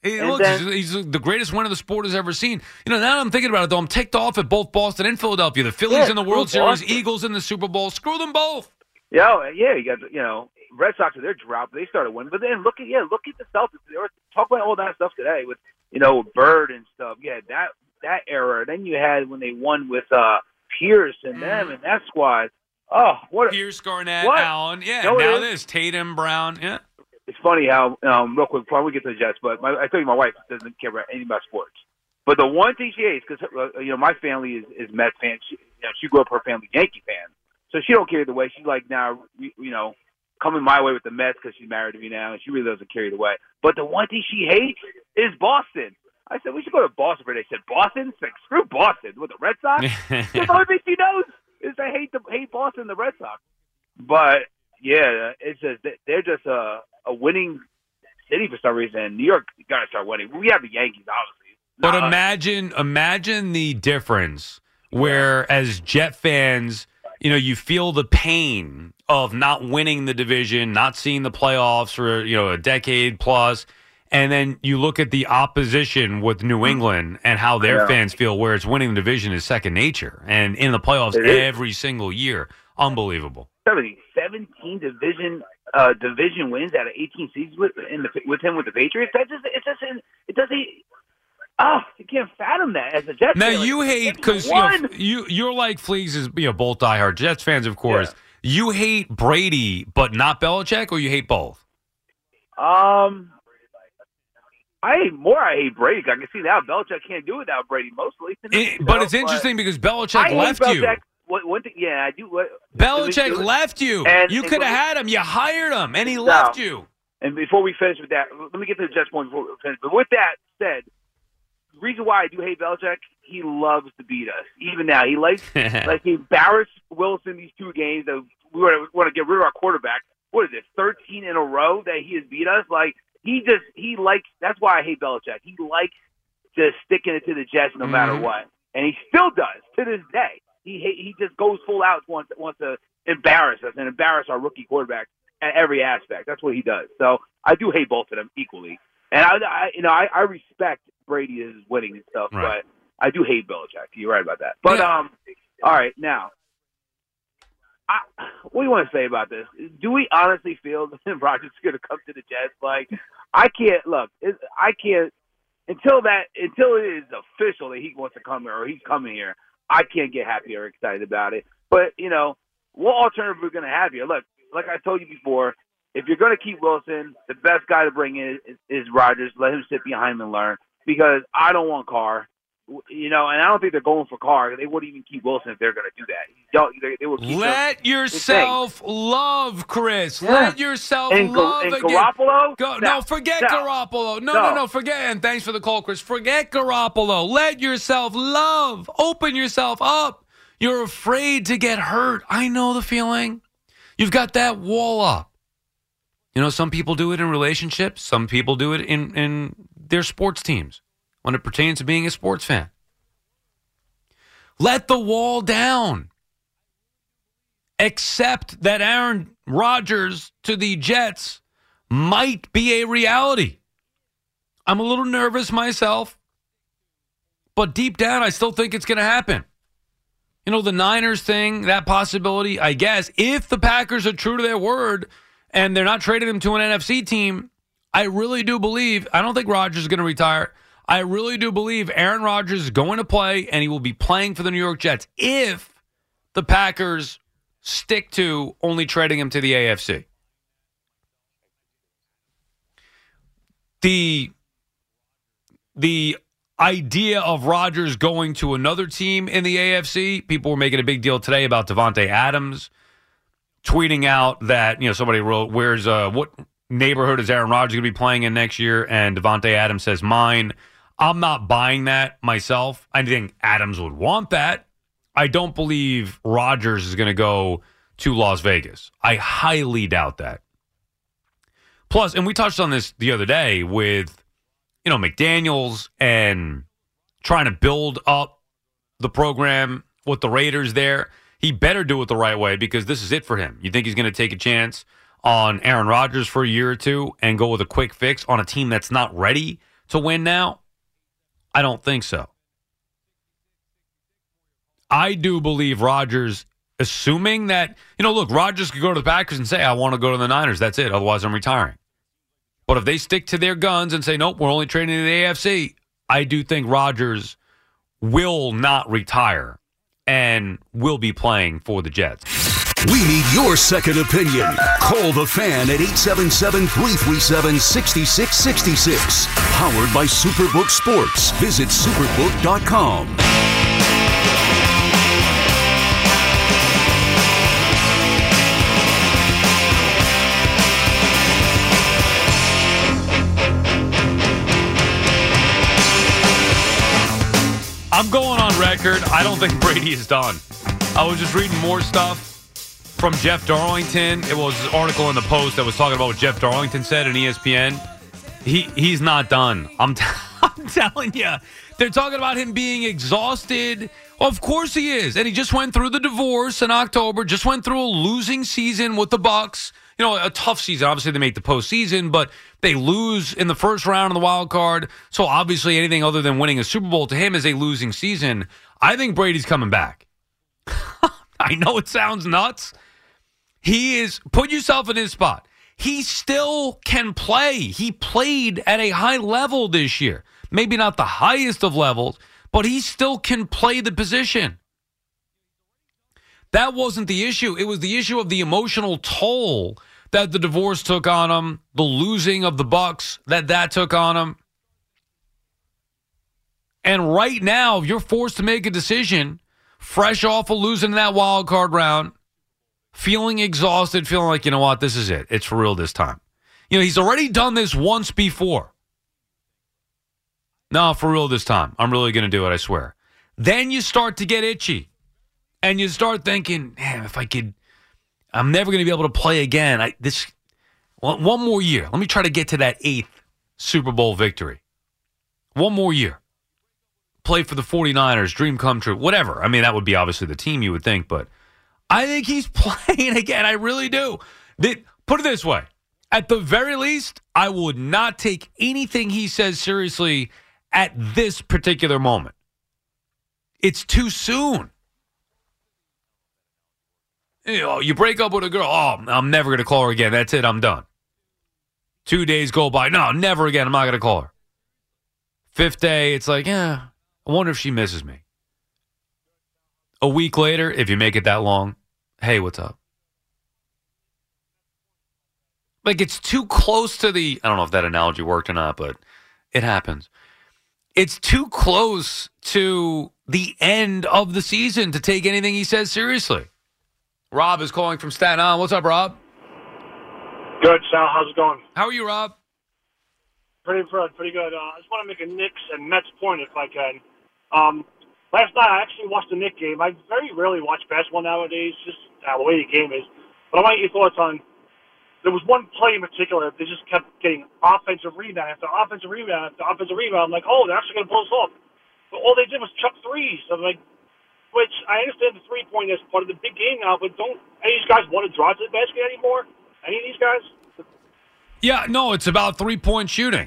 Hey, And look, then- he's, he's the greatest winner the sport has ever seen. You know, now that I'm thinking about it, though, I'm ticked off at both Boston and Philadelphia. The Phillies Yeah, in the World screw Series, Boston. Eagles in the Super Bowl. Screw them both. Yeah, yeah, you got you know Red Sox with their drought, they started winning. But then look at yeah, look at the Celtics. They were talking about all that stuff today with you know Bird and stuff. Yeah, that that era. Then you had when they won with uh, Pierce and them and that squad. Oh, what a, Pierce, Garnett, what? Allen. Yeah, No, it now is. this Tatum, Brown. Yeah. It's funny how um, real quick before we get to the Jets, but my, I tell you, my wife doesn't care about anything about sports. But the one thing she hates, because uh, you know my family is, is Mets fans. She, you know, she grew up her family Yankee fan, so she don't care either way. She's like now, you know, coming my way with the Mets because she's married to me now, and she really doesn't care either way. But the one thing she hates is Boston. I said we should go to Boston. But they said Boston, it's like screw Boston with the Red Sox. That's the only thing she knows is they hate the hate Boston, and the Red Sox. But yeah, it's just they're just a a winning city for some reason. New York got to start winning. We have the Yankees, obviously. But Not us. imagine, imagine the difference where, as Jet fans, you know, you feel the pain of not winning the division, not seeing the playoffs for, you know, a decade plus, and then you look at the opposition with New England and how their Yeah. fans feel, where it's winning the division is second nature, and in the playoffs It is. every single year. Unbelievable. seventeen, seventeen division uh, division wins out of eighteen seasons with in the, with him with the Patriots. That just it doesn't it doesn't. Oh, you can't fathom that as a Jets Now fan. Like, you hate because you, won. know, you you're like Fleegs is you know both diehard Jets fans, of course. You hate Brady, but not Belichick, or you hate both? Um, I hate more. I hate Brady. I can see now Belichick can't do it without Brady mostly. It- You but know, it's interesting because I Belichick hate left you. Belichick. What, one thing, yeah, I do. What, Belichick it was- left you. And- you and could have go- had him. You hired him, and he No. left you. And before we finish with that, let me get to the Jets point before we finish. But with that said, the reason why I do hate Belichick, he loves to beat us. Even now, he likes like he embarrassed Wilson these two games. That we want to, want to get rid of our quarterback. What is it, thirteen in a row that he has beat us? Like he just he likes. That's why I hate Belichick. He likes just sticking it to the Jets no matter Mhm. what, and he still does to this day. He hate, he just goes full out wants wants to embarrass us and embarrass our rookie quarterback at every aspect. That's what he does. So I do hate both of them equally. And I, I you know, I, I respect Brady's winning and stuff, Right. but I do hate Belichick. You're right about that. But Yeah. um, all right, now, I, what do you want to say about this? Do we honestly feel that Rodgers is going to come to the Jets? Like, I can't look. It, I can't until that until it is official that he wants to come here or he's coming here. I can't get happy or excited about it. But you know, what alternative we're going to have here? Look, like I told you before, if you're going to keep Wilson, the best guy to bring in is, is Rodgers. Let him sit behind him and learn. Because I don't want Carr, you know, and I don't think they're going for Carr. They wouldn't even keep Wilson if they're going to do that. Don't, they, they will keep Let him. yourself love, Chris. Yeah. Let yourself And, Ga- love and again. Garoppolo? Go, no, no, forget no. Garoppolo. No, no, No. no, forget. And thanks for the call, Chris. Forget Garoppolo. Let yourself love. Open yourself up. You're afraid to get hurt. I know the feeling. You've got that wall up. You know, some people do it in relationships. Some people do it in, in their sports teams when it pertains to being a sports fan. Let the wall down. Accept that Aaron Rodgers to the Jets might be a reality. I'm a little nervous myself, but deep down, I still think it's going to happen. You know, the Niners thing, that possibility, I guess, if the Packers are true to their word and they're not trading him to an N F C team, I really do believe, I don't think Rodgers is going to retire. I really do believe Aaron Rodgers is going to play and he will be playing for the New York Jets if the Packers stick to only trading him to the A F C. The, the idea of Rodgers going to another team in the A F C, people were making a big deal today about Devontae Adams tweeting out that, you know, somebody wrote, where's, uh, what neighborhood is Aaron Rodgers going to be playing in next year? And Devontae Adams says, mine. I'm not buying that myself. I think Adams would want that. I don't believe Rodgers is going to go to Las Vegas. I highly doubt that. Plus, and we touched on this the other day with, you know, McDaniels and trying to build up the program with the Raiders there. He better do it the right way because this is it for him. You think he's going to take a chance on Aaron Rodgers for a year or two and go with a quick fix on a team that's not ready to win now? I don't think so. I do believe Rodgers, assuming that, you know, look, Rodgers could go to the Packers and say, I want to go to the Niners. That's it. Otherwise, I'm retiring. But if they stick to their guns and say, nope, we're only trading in the A F C, I do think Rodgers will not retire and will be playing for the Jets. We need your second opinion. Call the Fan at eight seven seven, three three seven, six six six six. Powered by Superbook Sports. Visit superbook dot com. I'm going on record. I don't think Brady is done. I was just reading more stuff from Jeff Darlington. It was an article in the Post that was talking about what Jeff Darlington said in E S P N. He he's not done. I'm t- I'm telling you. They're talking about him being exhausted. Of course he is. And he just went through the divorce in October, just went through a losing season with the Bucs. You know, a tough season. Obviously, they make the postseason, but they lose in the first round of the wild card. So obviously, anything other than winning a Super Bowl to him is a losing season. I think Brady's coming back. I know it sounds nuts. He is, put yourself in his spot. He still can play. He played at a high level this year. Maybe not the highest of levels, but he still can play the position. That wasn't the issue. It was the issue of the emotional toll that the divorce took on him, the losing of the Bucs that that took on him. And right now, if you're forced to make a decision, fresh off of losing that wild card round, feeling exhausted, feeling like, you know what, this is it. It's for real this time. You know, he's already done this once before. No, for real this time. I'm really going to do it, I swear. Then you start to get itchy. And you start thinking, man, if I could, I'm never going to be able to play again. I, this one, one more year. Let me try to get to that eighth Super Bowl victory. One more year. Play for the 49ers, dream come true, whatever. I mean, that would be obviously the team you would think, but I think he's playing again. I really do. They, put it this way. At the very least, I would not take anything he says seriously at this particular moment. It's too soon. You know, you break up with a girl. Oh, I'm never going to call her again. That's it. I'm done. Two days go by. No, never again. I'm not going to call her. Fifth day, it's like, yeah, I wonder if she misses me. A week later, if you make it that long, hey, what's up? Like, it's too close to the, I don't know if that analogy worked or not, but it happens. It's too close to the end of the season to take anything he says seriously. Rob is calling from Staten Island. What's up, Rob? Good, Sal. How's it going? How are you, Rob? Pretty good, pretty good. Uh, I just want to make a Knicks and Mets point if I can. Um, last night, I actually watched the Knicks game. I very rarely watch basketball nowadays, just uh, the way the game is. But I want your thoughts on, there was one play in particular that just kept getting offensive rebound after offensive rebound after offensive rebound. I'm like, oh, they're actually going to pull this off. But all they did was chuck threes. So I'm like, which I understand the three-point is part of the big game now, but don't any of these guys want to drive to the basket anymore? Any of these guys? Yeah, no, it's about three-point shooting.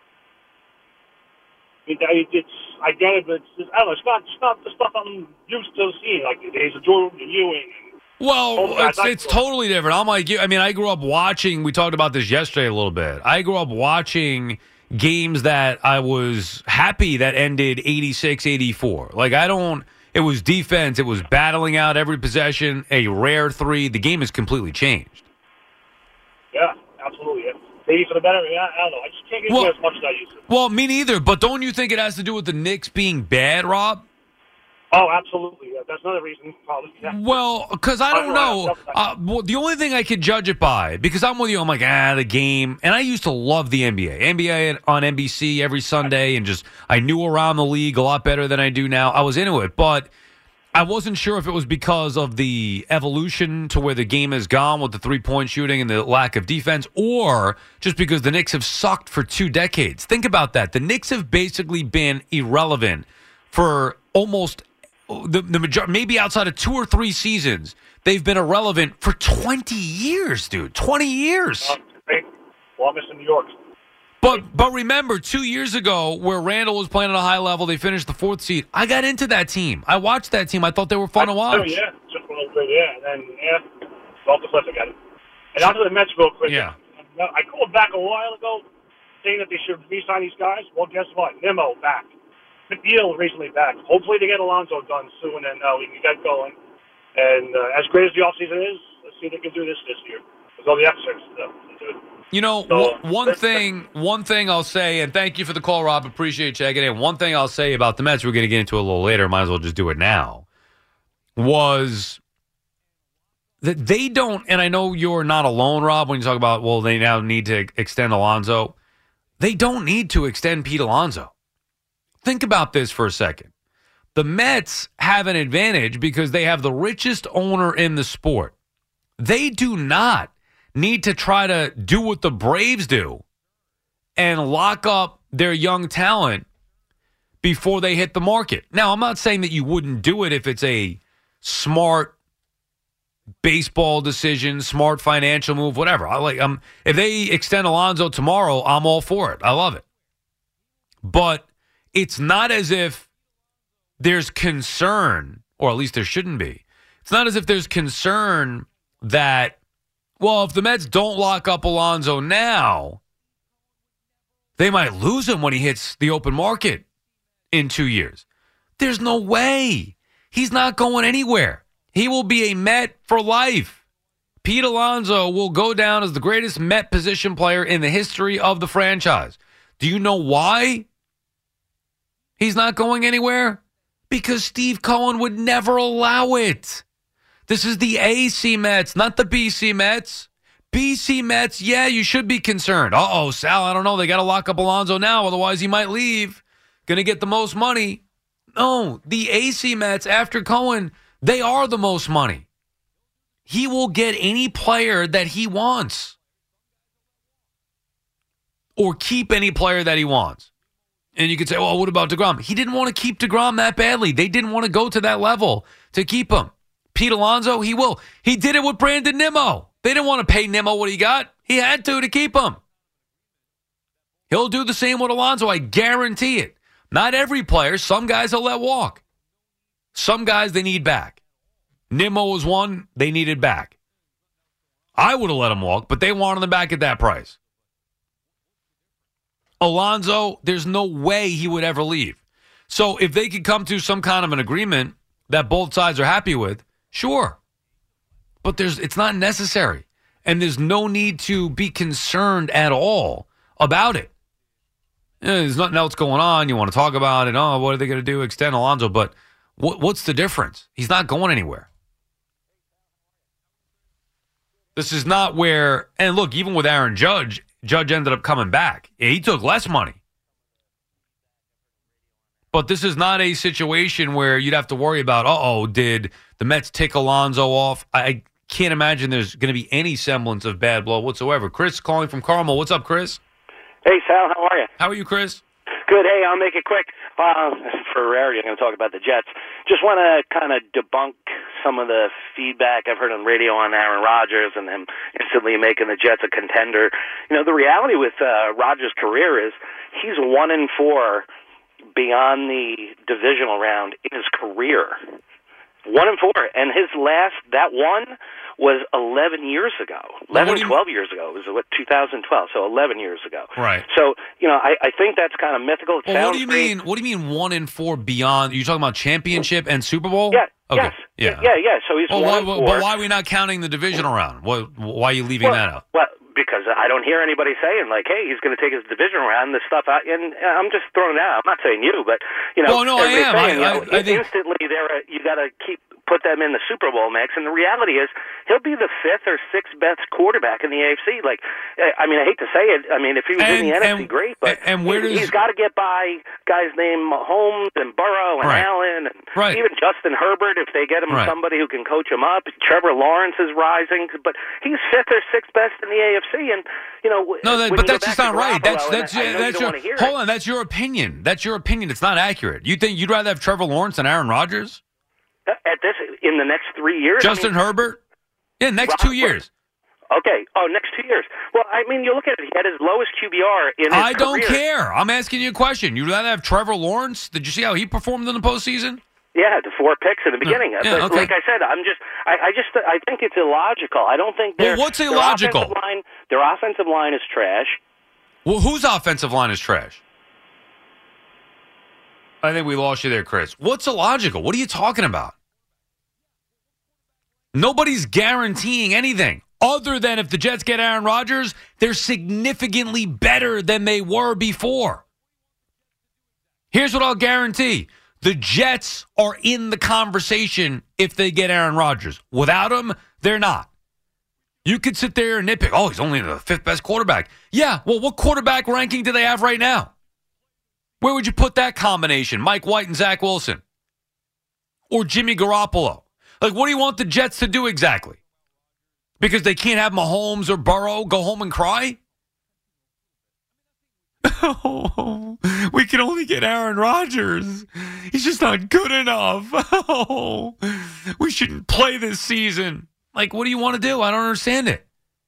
I mean, it's, I get it, but it's just, I don't know, it's not, it's not the stuff I'm used to seeing, like the days of Jordan and Ewing. Well, it's, it's totally different. I'm like, I mean, I grew up watching, we talked about this yesterday a little bit. I grew up watching games that I was happy that ended eighty-six eighty-four. Like, I don't... It was defense. It was battling out every possession, a rare three. The game has completely changed. Yeah, absolutely. Maybe for the better. I, mean, I, I don't know. I just can't get well, as much as I used to. Well, me neither. But don't you think it has to do with the Knicks being bad, Rob? Oh, absolutely. Yeah, that's another reason, probably. Yeah. Well, because I don't know. Uh, well, the only thing I could judge it by, because I'm with you, I'm like, ah, the game. And I used to love the N B A. N B A on N B C every Sunday, and just, I knew around the league a lot better than I do now. I was into it, but I wasn't sure if it was because of the evolution to where the game has gone with the three-point shooting and the lack of defense, or just because the Knicks have sucked for two decades. Think about that. The Knicks have basically been irrelevant for almost the, the major- maybe outside of two or three seasons. They've been irrelevant for twenty years, dude. twenty years. Uh, Columbus in New York. But but remember, two years ago, where Randall was playing at a high level, they finished the fourth seed. I got into that team. I watched that team. I thought they were fun I, to watch. Oh, yeah. Just one of those, yeah. And then, yeah, off the cliff again. And onto the Mets real quick. Yeah. I called back a while ago saying that they should re-sign these guys. Well, guess what? Nimmo back. McNeil recently back. Hopefully they get Alonso done soon and uh, we can get going. And uh, as great as the offseason is, let's see if they can do this this year. With all the experts stuff to do. You know, So, w- one thing one thing I'll say, and thank you for the call, Rob. Appreciate you checking in. One thing I'll say about the Mets, we're going to get into it a little later, might as well just do it now, was that they don't, and I know you're not alone, Rob, when you talk about, well, they now need to extend Alonso. They don't need to extend Pete Alonso. Think about this for a second. The Mets have an advantage because they have the richest owner in the sport. They do not need to try to do what the Braves do and lock up their young talent before they hit the market. Now, I'm not saying that you wouldn't do it if it's a smart baseball decision, smart financial move, whatever. I like um if they extend Alonso tomorrow, I'm all for it. I love it. But it's not as if there's concern, or at least there shouldn't be. It's not as if there's concern that, well, if the Mets don't lock up Alonso now, they might lose him when he hits the open market in two years. There's no way. He's not going anywhere. He will be a Met for life. Pete Alonso will go down as the greatest Met position player in the history of the franchise. Do you know why he's not going anywhere? Because Steve Cohen would never allow it. This is the A C Mets, not the B C Mets. B C Mets, yeah, you should be concerned. Uh-oh, Sal, I don't know. They got to lock up Alonso now, otherwise he might leave. Going to get the most money. No, the A C Mets, after Cohen, they are the most money. He will get any player that he wants. Or keep any player that he wants. And you could say, well, what about DeGrom? He didn't want to keep DeGrom that badly. They didn't want to go to that level to keep him. Pete Alonso, he will. He did it with Brandon Nimmo. They didn't want to pay Nimmo what he got. He had to to keep him. He'll do the same with Alonso. I guarantee it. Not every player. Some guys he'll let walk. Some guys they need back. Nimmo was one they needed back. I would have let him walk, but they wanted him back at that price. Alonso, there's no way he would ever leave. So if they could come to some kind of an agreement that both sides are happy with, sure. But there's it's not necessary. And there's no need to be concerned at all about it. You know, there's nothing else going on. You want to talk about it. Oh, what are they going to do? Extend Alonso. But what, what's the difference? He's not going anywhere. This is not where, and look, even with Aaron Judge, Judge ended up coming back. He took less money. But this is not a situation where you'd have to worry about, uh-oh, did the Mets tick Alonso off? I can't imagine there's going to be any semblance of bad blood whatsoever. Chris calling from Carmel. What's up, Chris? Hey, Sal, how are you? How are you, Chris? Good. Hey, I'll make it quick. Uh, for rarity, I'm going to talk about the Jets. Just want to kind of debunk some of the feedback I've heard on radio on Aaron Rodgers and him instantly making the Jets a contender. You know, the reality with uh, Rodgers' career is he's one and four beyond the divisional round in his career. One and four. And his last, that one was eleven years ago. eleven, you, twelve years ago. It was, what, two thousand twelve, so eleven years ago. Right. So, you know, I, I think that's kind of mythical. It well, what do you great. mean? What do you mean one and four beyond? Are you talking about championship and Super Bowl? Yeah. Okay. Yes. Yeah. Yeah, yeah. So he's well, one why, and four. But why are we not counting the divisional round? What, why are you leaving well, that out? Well, because I don't hear anybody saying, like, hey, he's going to take his divisional round, this stuff out. And I'm just throwing it out. I'm not saying you, but, you know. Well, no, I am. Saying, I, you know, I, I think... instantly, there, you got to keep put them in the Super Bowl mix. And the reality is he'll be the fifth or sixth best quarterback in the A F C. Like, I mean, I hate to say it. I mean, if he was and, in the N F C, and, great. But and where he, does... he's got to get by guys named Mahomes and Burrow and right. Allen and right. even Justin Herbert if they get him right. somebody who can coach him up. Trevor Lawrence is rising. But he's fifth or sixth best in the A F C. And, you know, no, that, but that's just not right. That's that's I, I that's your hold on. That's your opinion. That's your opinion. It's not accurate. You think you'd rather have Trevor Lawrence than Aaron Rodgers? At this, in the next three years, Justin I mean, Herbert? Yeah, next Rob, two years. Okay. Oh, next two years. Well, I mean, you look at it. He had his lowest Q B R in his I don't career. care. I'm asking you a question. You'd rather have Trevor Lawrence? Did you see how he performed in the postseason? Yeah, the four picks in the beginning. Yeah, but okay. Like I said, I'm just, I, I just, I think it's illogical. I don't think. Well, their- what's their illogical? offensive line, their offensive line is trash. Well, whose offensive line is trash? I think we lost you there, Chris. What's illogical? What are you talking about? Nobody's guaranteeing anything other than if the Jets get Aaron Rodgers, they're significantly better than they were before. Here's what I'll guarantee. The Jets are in the conversation if they get Aaron Rodgers. Without him, they're not. You could sit there and nitpick, oh, he's only the fifth best quarterback. Yeah, well, what quarterback ranking do they have right now? Where would you put that combination? Mike White and Zach Wilson? Or Jimmy Garoppolo? Like, what do you want the Jets to do exactly? Because they can't have Mahomes or Burrow go home and cry? Oh, we can only get Aaron Rodgers. He's just not good enough. Oh, we shouldn't play this season. Like, what do you want to do? I don't understand it.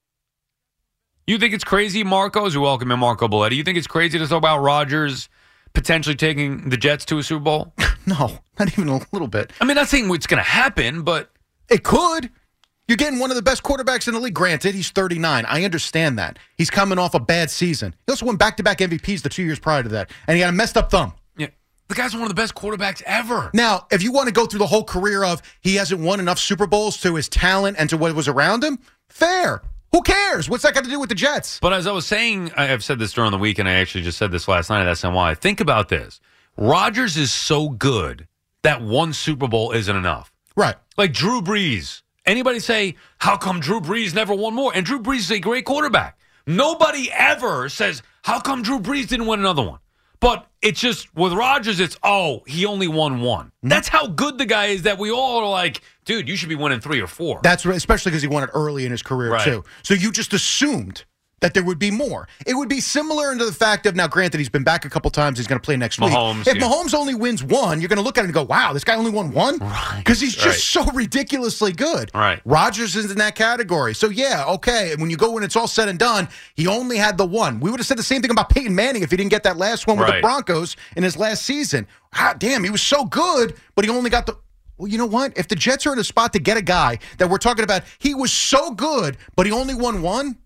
You think it's crazy, Marco? As we welcome in Marco Belletti, you think it's crazy to talk about Rodgers potentially taking the Jets to a Super Bowl? No, not even a little bit. I mean, not saying it's going to happen, but it could. You're getting one of the best quarterbacks in the league. Granted, he's thirty-nine. I understand that. He's coming off a bad season. He also won back-to-back M V Ps the two years prior to that, and he had a messed up thumb. Yeah, the guy's one of the best quarterbacks ever. Now, if you want to go through the whole career of he hasn't won enough Super Bowls to his talent and to what was around him, fair. Who cares? What's that got to do with the Jets? But as I was saying, I've said this during the week, and I actually just said this last night at S N Y. Think about this. Rodgers is so good that one Super Bowl isn't enough. Right. Like Drew Brees. Anybody say, how come Drew Brees never won more? And Drew Brees is a great quarterback. Nobody ever says, how come Drew Brees didn't win another one? But it's just, with Rodgers, it's, oh, he only won one. That's how good the guy is that we all are like, dude, you should be winning three or four. That's right, especially because he won it early in his career, Right. too. So you just assumed that there would be more. It would be similar into the fact of, now granted, he's been back a couple times, he's going to play next Mahomes, week. If yeah. Mahomes only wins one, you're going to look at it and go, wow, this guy only won one? Right. Because he's just Right. so ridiculously good. Right. Rodgers is in that category. So yeah, okay, and when you go when it's all said and done, he only had the one. We would have said the same thing about Peyton Manning if he didn't get that last one with Right. the Broncos in his last season. Ah, damn, he was so good, but he only got the... Well, you know what? If the Jets are in a spot to get a guy that we're talking about, he was so good, but he only won one,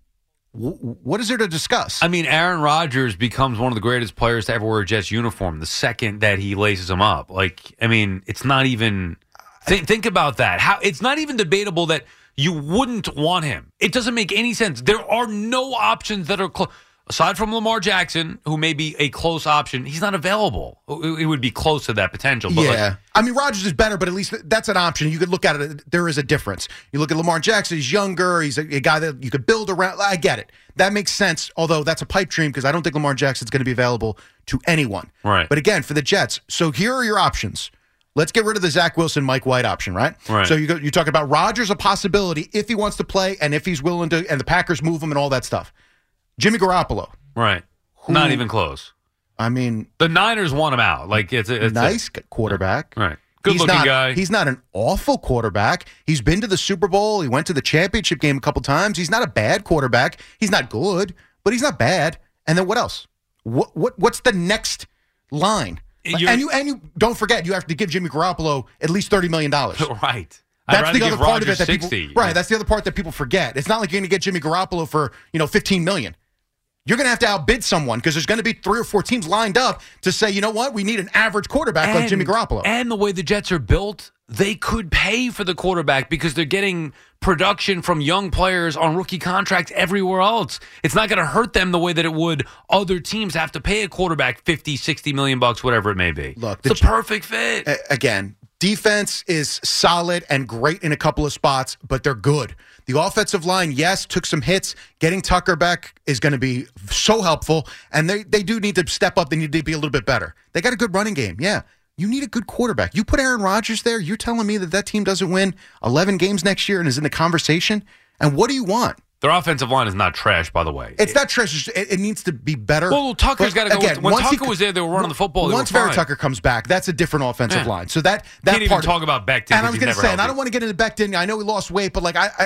what is there to discuss? I mean, Aaron Rodgers becomes one of the greatest players to ever wear a Jets uniform the second that he laces them up. Like, I mean, it's not even th- think about that. How it's not even debatable that you wouldn't want him. It doesn't make any sense. There are no options that are close. Aside from Lamar Jackson, who may be a close option, he's not available. It would be close to that potential. But yeah. like, I mean, Rodgers is better, but at least that's an option. You could look at it. There is a difference. You look at Lamar Jackson, he's younger. He's a, a guy that you could build around. I get it. That makes sense, although that's a pipe dream because I don't think Lamar Jackson's going to be available to anyone. Right. But again, for the Jets, so here are your options. Let's get rid of the Zach Wilson, Mike White option, right? Right. So you go, you talk about Rodgers, a possibility if he wants to play and if he's willing to, and the Packers move him and all that stuff. Jimmy Garoppolo. right. Not even close. I mean, The Niners want him out. Like it's, a, it's a- nice quarterback. right. Good He's looking not, guy. He's not an awful quarterback. He's been to the Super Bowl. He went to the championship game a couple times. He's not a bad quarterback. He's not good, but he's not bad. And then what else? What what what's the next line? You're- and you and you don't forget you have to give Jimmy Garoppolo at least thirty million dollars. right. I'd That's rather the other give part of it Rodgers that sixty. people right. That's the other part that people forget. It's not like you're going to get Jimmy Garoppolo for you know fifteen million. You're going to have to outbid someone because there's going to be three or four teams lined up to say, you know what, we need an average quarterback like Jimmy Garoppolo. And the way the Jets are built, they could pay for the quarterback because they're getting production from young players on rookie contracts everywhere else. It's not going to hurt them the way that it would other teams have to pay a quarterback fifty, sixty million bucks, whatever it may be. Look, it's a perfect fit. A- again, defense is solid and great in a couple of spots, but they're good. The offensive line, yes, took some hits. Getting Tucker back is going to be so helpful, and they, they do need to step up. They need to be a little bit better. They got a good running game, yeah. You need a good quarterback. You put Aaron Rodgers there, you're telling me that that team doesn't win eleven games next year and is in the conversation? And what do you want? Their offensive line is not trash, by the way. It's not trash. It, it needs to be better. Well, Tucker's But got to go. again, When once he Tucker co- was there, they were running the football. They Once were Vera fine. Tucker comes back, that's a different offensive Yeah. line. So that that Can't even part talk about Becton And I because was he's going to never say, and I healthy. don't want to get into Becton. I know he lost weight, but like I, I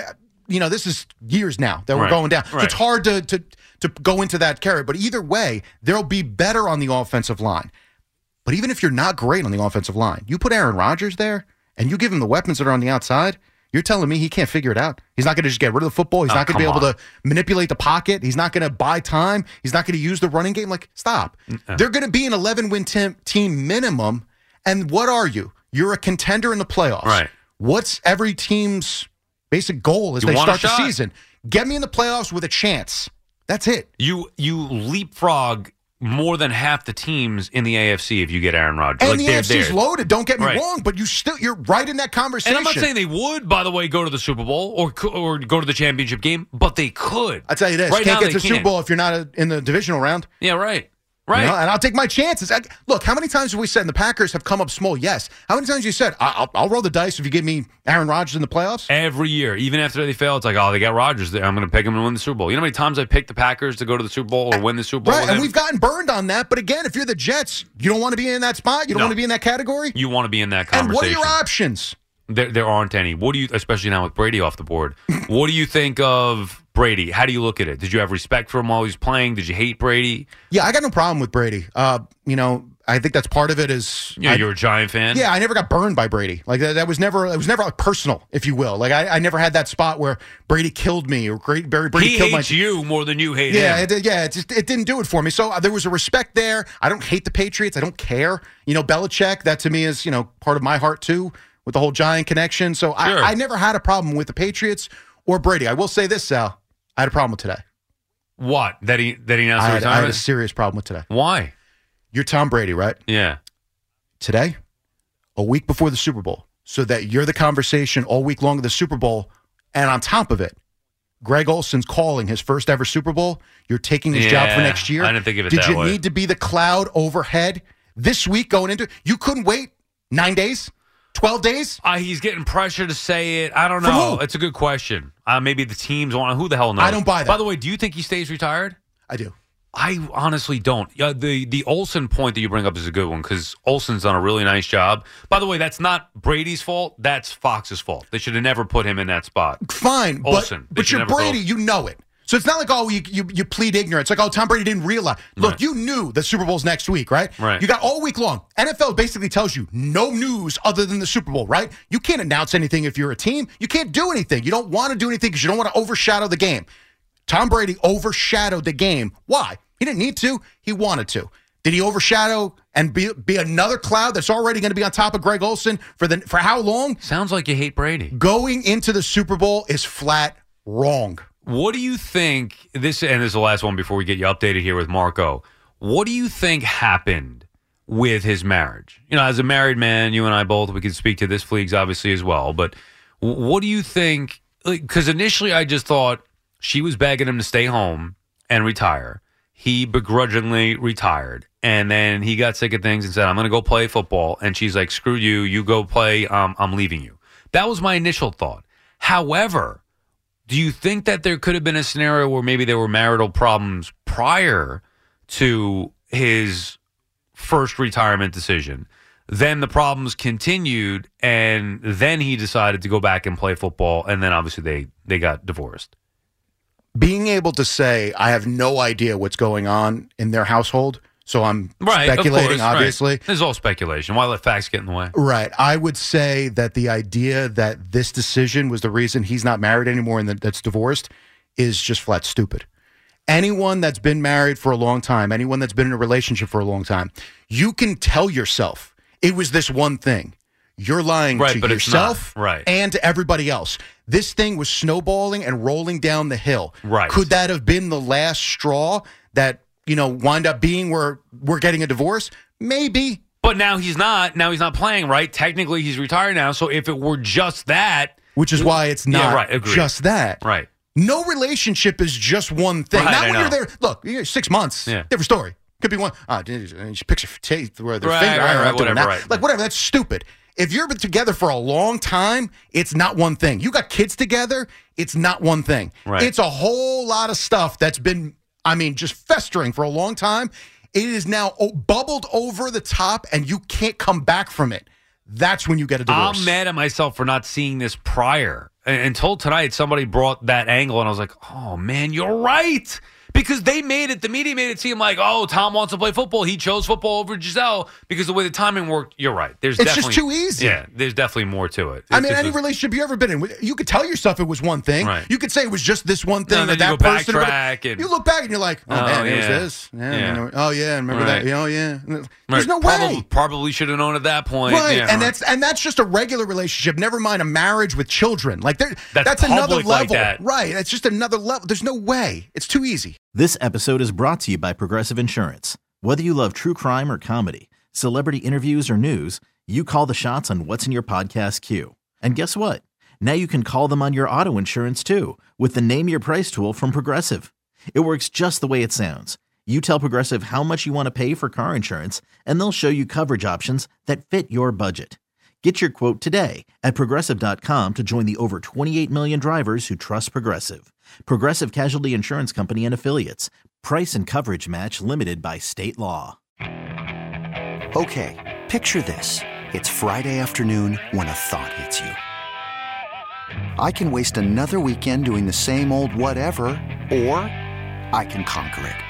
you know, this is years now that we're Right. going down. So Right. it's hard to, to, to go into that carry. But either way, there'll be better on the offensive line. But even if you're not great on the offensive line, you put Aaron Rodgers there and you give him the weapons that are on the outside, you're telling me he can't figure it out? He's not going to just get rid of the football. He's Oh, not going to be come able on. to manipulate the pocket. He's not going to buy time. He's not going to use the running game. Like, stop. Uh-uh. They're going to be an eleven-win team, team minimum. And what are you? You're a contender in the playoffs. Right. What's every team's basic goal as You they want a start the shot. season? Get me in the playoffs with a chance. That's it. You you leapfrog more than half the teams in the A F C if you get Aaron Rodgers. And Like, the they're A F C's there. loaded. Don't get me Right. wrong, but you still you're right in that conversation. And I'm not saying they would, by the way, go to the Super Bowl or co- or go to the championship game, but they could. I tell you this, Right can't now get they to the Super can't. Bowl if you're not uh in the divisional round. Yeah, right. Right. You know, and I'll take my chances. I, look, how many times have we said, and the Packers have come up small? Yes. How many times have you said, I, I'll, I'll roll the dice if you give me Aaron Rodgers in the playoffs? Every year, even after they fail, it's like, oh, they got Rodgers there. I'm going to pick him to win the Super Bowl. You know how many times I picked the Packers to go to the Super Bowl or win the Super Bowl? Right, with and him? we've gotten burned on that. But again, if you're the Jets, you don't want to be in that spot? You don't No. want to be in that category? You want to be in that And conversation. what are your options? There, there aren't any. What do you, especially now with Brady off the board, what do you think of Brady? How do you look at it? Did you have respect for him while he was playing? Did you hate Brady? Yeah, I got no problem with Brady. Uh, you know, I think that's part of it is Yeah, I- you're a Giant fan. Yeah, I never got burned by Brady. Like that, that was never. It was never like personal, if you will. Like I, I never had that spot where Brady killed me or great Barry Brady he killed hates my. you more than you hate Yeah, him. it, did- yeah, it just it didn't do it for me. So uh, there was a respect there. I don't hate the Patriots. I don't care. You know, Belichick. That to me is you know part of my heart too with the whole Giant connection. So Sure. I, I never had a problem with the Patriots or Brady. I will say this, Sal. I had a problem with today. What? That he that he announced I his had, I had a retirement? serious problem with today. Why? You're Tom Brady, right? Yeah. Today, a week before the Super Bowl, so that you're the conversation all week long of the Super Bowl. And on top of it, Greg Olson's calling his first ever Super Bowl. You're taking his job for Yeah, next year. I didn't think of it Did that you way. need to be the cloud overhead this week going into You couldn't wait nine days, twelve days? Uh, he's getting pressure to say it. I don't From know. who? It's a good question. Uh, maybe the teams want. Who the hell knows? I don't buy that. By the way, do you think he stays retired? I do. I honestly don't. Uh, the the Olsen point that you bring up is a good one because Olsen's done a really nice job. By the way, that's not Brady's fault. That's Fox's fault. They should have never put him in that spot. Fine, Olsen. but, They but should you're never put Brady. Olsen. You know it. So it's not like, oh, you, you, you plead ignorance. Like, oh, Tom Brady didn't realize. Look, Right. you knew the Super Bowl's next week, right? Right. You got all week long. N F L basically tells you no news other than the Super Bowl, right? You can't announce anything if you're a team. You can't do anything. You don't want to do anything because you don't want to overshadow the game. Tom Brady overshadowed the game. Why? He didn't need to. He wanted to. Did he overshadow and be, be another cloud that's already going to be on top of Greg Olsen for the for how long? Sounds like you hate Brady. Going into the Super Bowl is flat wrong. What do you think this and this is the last one before we get you updated here with Marco. What do you think happened with his marriage? You know, as a married man, you and I both, we could speak to this Fleegs obviously as well, but what do you think? Because initially I just thought she was begging him to stay home and retire. He begrudgingly retired. And then he got sick of things and said, I'm going to go play football. And she's like, screw you. You go play. Um, I'm leaving you. That was my initial thought. However, do you think that there could have been a scenario where maybe there were marital problems prior to his first retirement decision? Then the problems continued, and then he decided to go back and play football, and then obviously they, they got divorced. Being able to say, I have no idea what's going on in their household, so I'm Right, of speculating, course, obviously. Right. This is all speculation. Why let facts get in the way? Right. I would say that the idea that this decision was the reason he's not married anymore and that that's divorced is just flat stupid. Anyone that's been married for a long time, anyone that's been in a relationship for a long time, you can tell yourself it was this one thing. You're lying Right, to but it's yourself not. Right. and to everybody else. This thing was snowballing and rolling down the hill. Right. Could that have been the last straw that, you know, wind up being where we're getting a divorce? Maybe. But now he's not. Now he's not playing, right? Technically, he's retired now. So if it were just that. Which is why it's not Yeah, right, agreed. just that. Right. No relationship is just one thing. Right, Not I when know. you're there. Look, you're six months. Yeah. Different story. Could be one. Oh, she picks her teeth where their Right, finger. right, I'm right, not doing whatever, that. right. Like whatever. That's stupid. If you're together for a long time, it's not one thing. You got kids together, it's not one thing. Right. It's a whole lot of stuff that's been, I mean, just festering for a long time. It is now o- bubbled over the top, and you can't come back from it. That's when you get a divorce. I'm mad at myself for not seeing this prior until tonight, somebody brought that angle, and I was like, oh, man, you're right. Because they made it, the media made it seem like, oh, Tom wants to play football. He chose football over Giselle because the way the timing worked. You're right. There's it's definitely, just too easy. Yeah, there's definitely more to it. I mean, This any was- relationship you ever been in, you could tell yourself it was one thing. Right. You could say it was just this one thing. No, that then you that go person. backtrack and- you look back and you're like, oh, Oh, man, it was yeah. this. Yeah, Yeah. you know, oh yeah, remember Right. that? Oh yeah. There's Right. no Probably, way. probably should have known at that point. Right, Yeah, and right. that's and that's just a regular relationship. Never mind a marriage with children. Like there, That's that's another public like level. that. Right, it's just another level. There's no way. It's too easy. This episode is brought to you by Progressive Insurance. Whether you love true crime or comedy, celebrity interviews or news, you call the shots on what's in your podcast queue. And guess what? Now you can call them on your auto insurance too with the Name Your Price tool from Progressive. It works just the way it sounds. You tell Progressive how much you want to pay for car insurance, and they'll show you coverage options that fit your budget. Get your quote today at Progressive dot com to join the over twenty-eight million drivers who trust Progressive. Progressive Casualty Insurance Company and Affiliates. Price and coverage match limited by state law. Okay, picture this. It's Friday afternoon when a thought hits you. I can waste another weekend doing the same old whatever, or I can conquer it.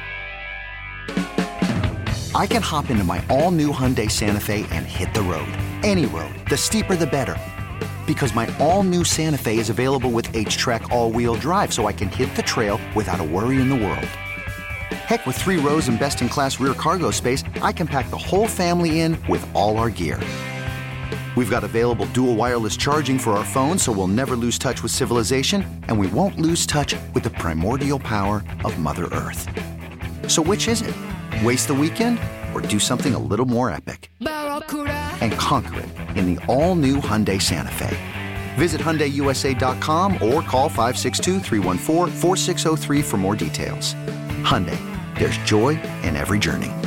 I can hop into my all-new Hyundai Santa Fe and hit the road. Any road. The steeper, the better. Because my all-new Santa Fe is available with H-Track all-wheel drive, so I can hit the trail without a worry in the world. Heck, with three rows and best-in-class rear cargo space, I can pack the whole family in with all our gear. We've got available dual wireless charging for our phones, so we'll never lose touch with civilization, and we won't lose touch with the primordial power of Mother Earth. So which is it? Waste the weekend or do something a little more epic? And conquer it in the all-new Hyundai Santa Fe. Visit Hyundai U S A dot com or call five six two, three one four, four six zero three for more details. Hyundai, there's joy in every journey.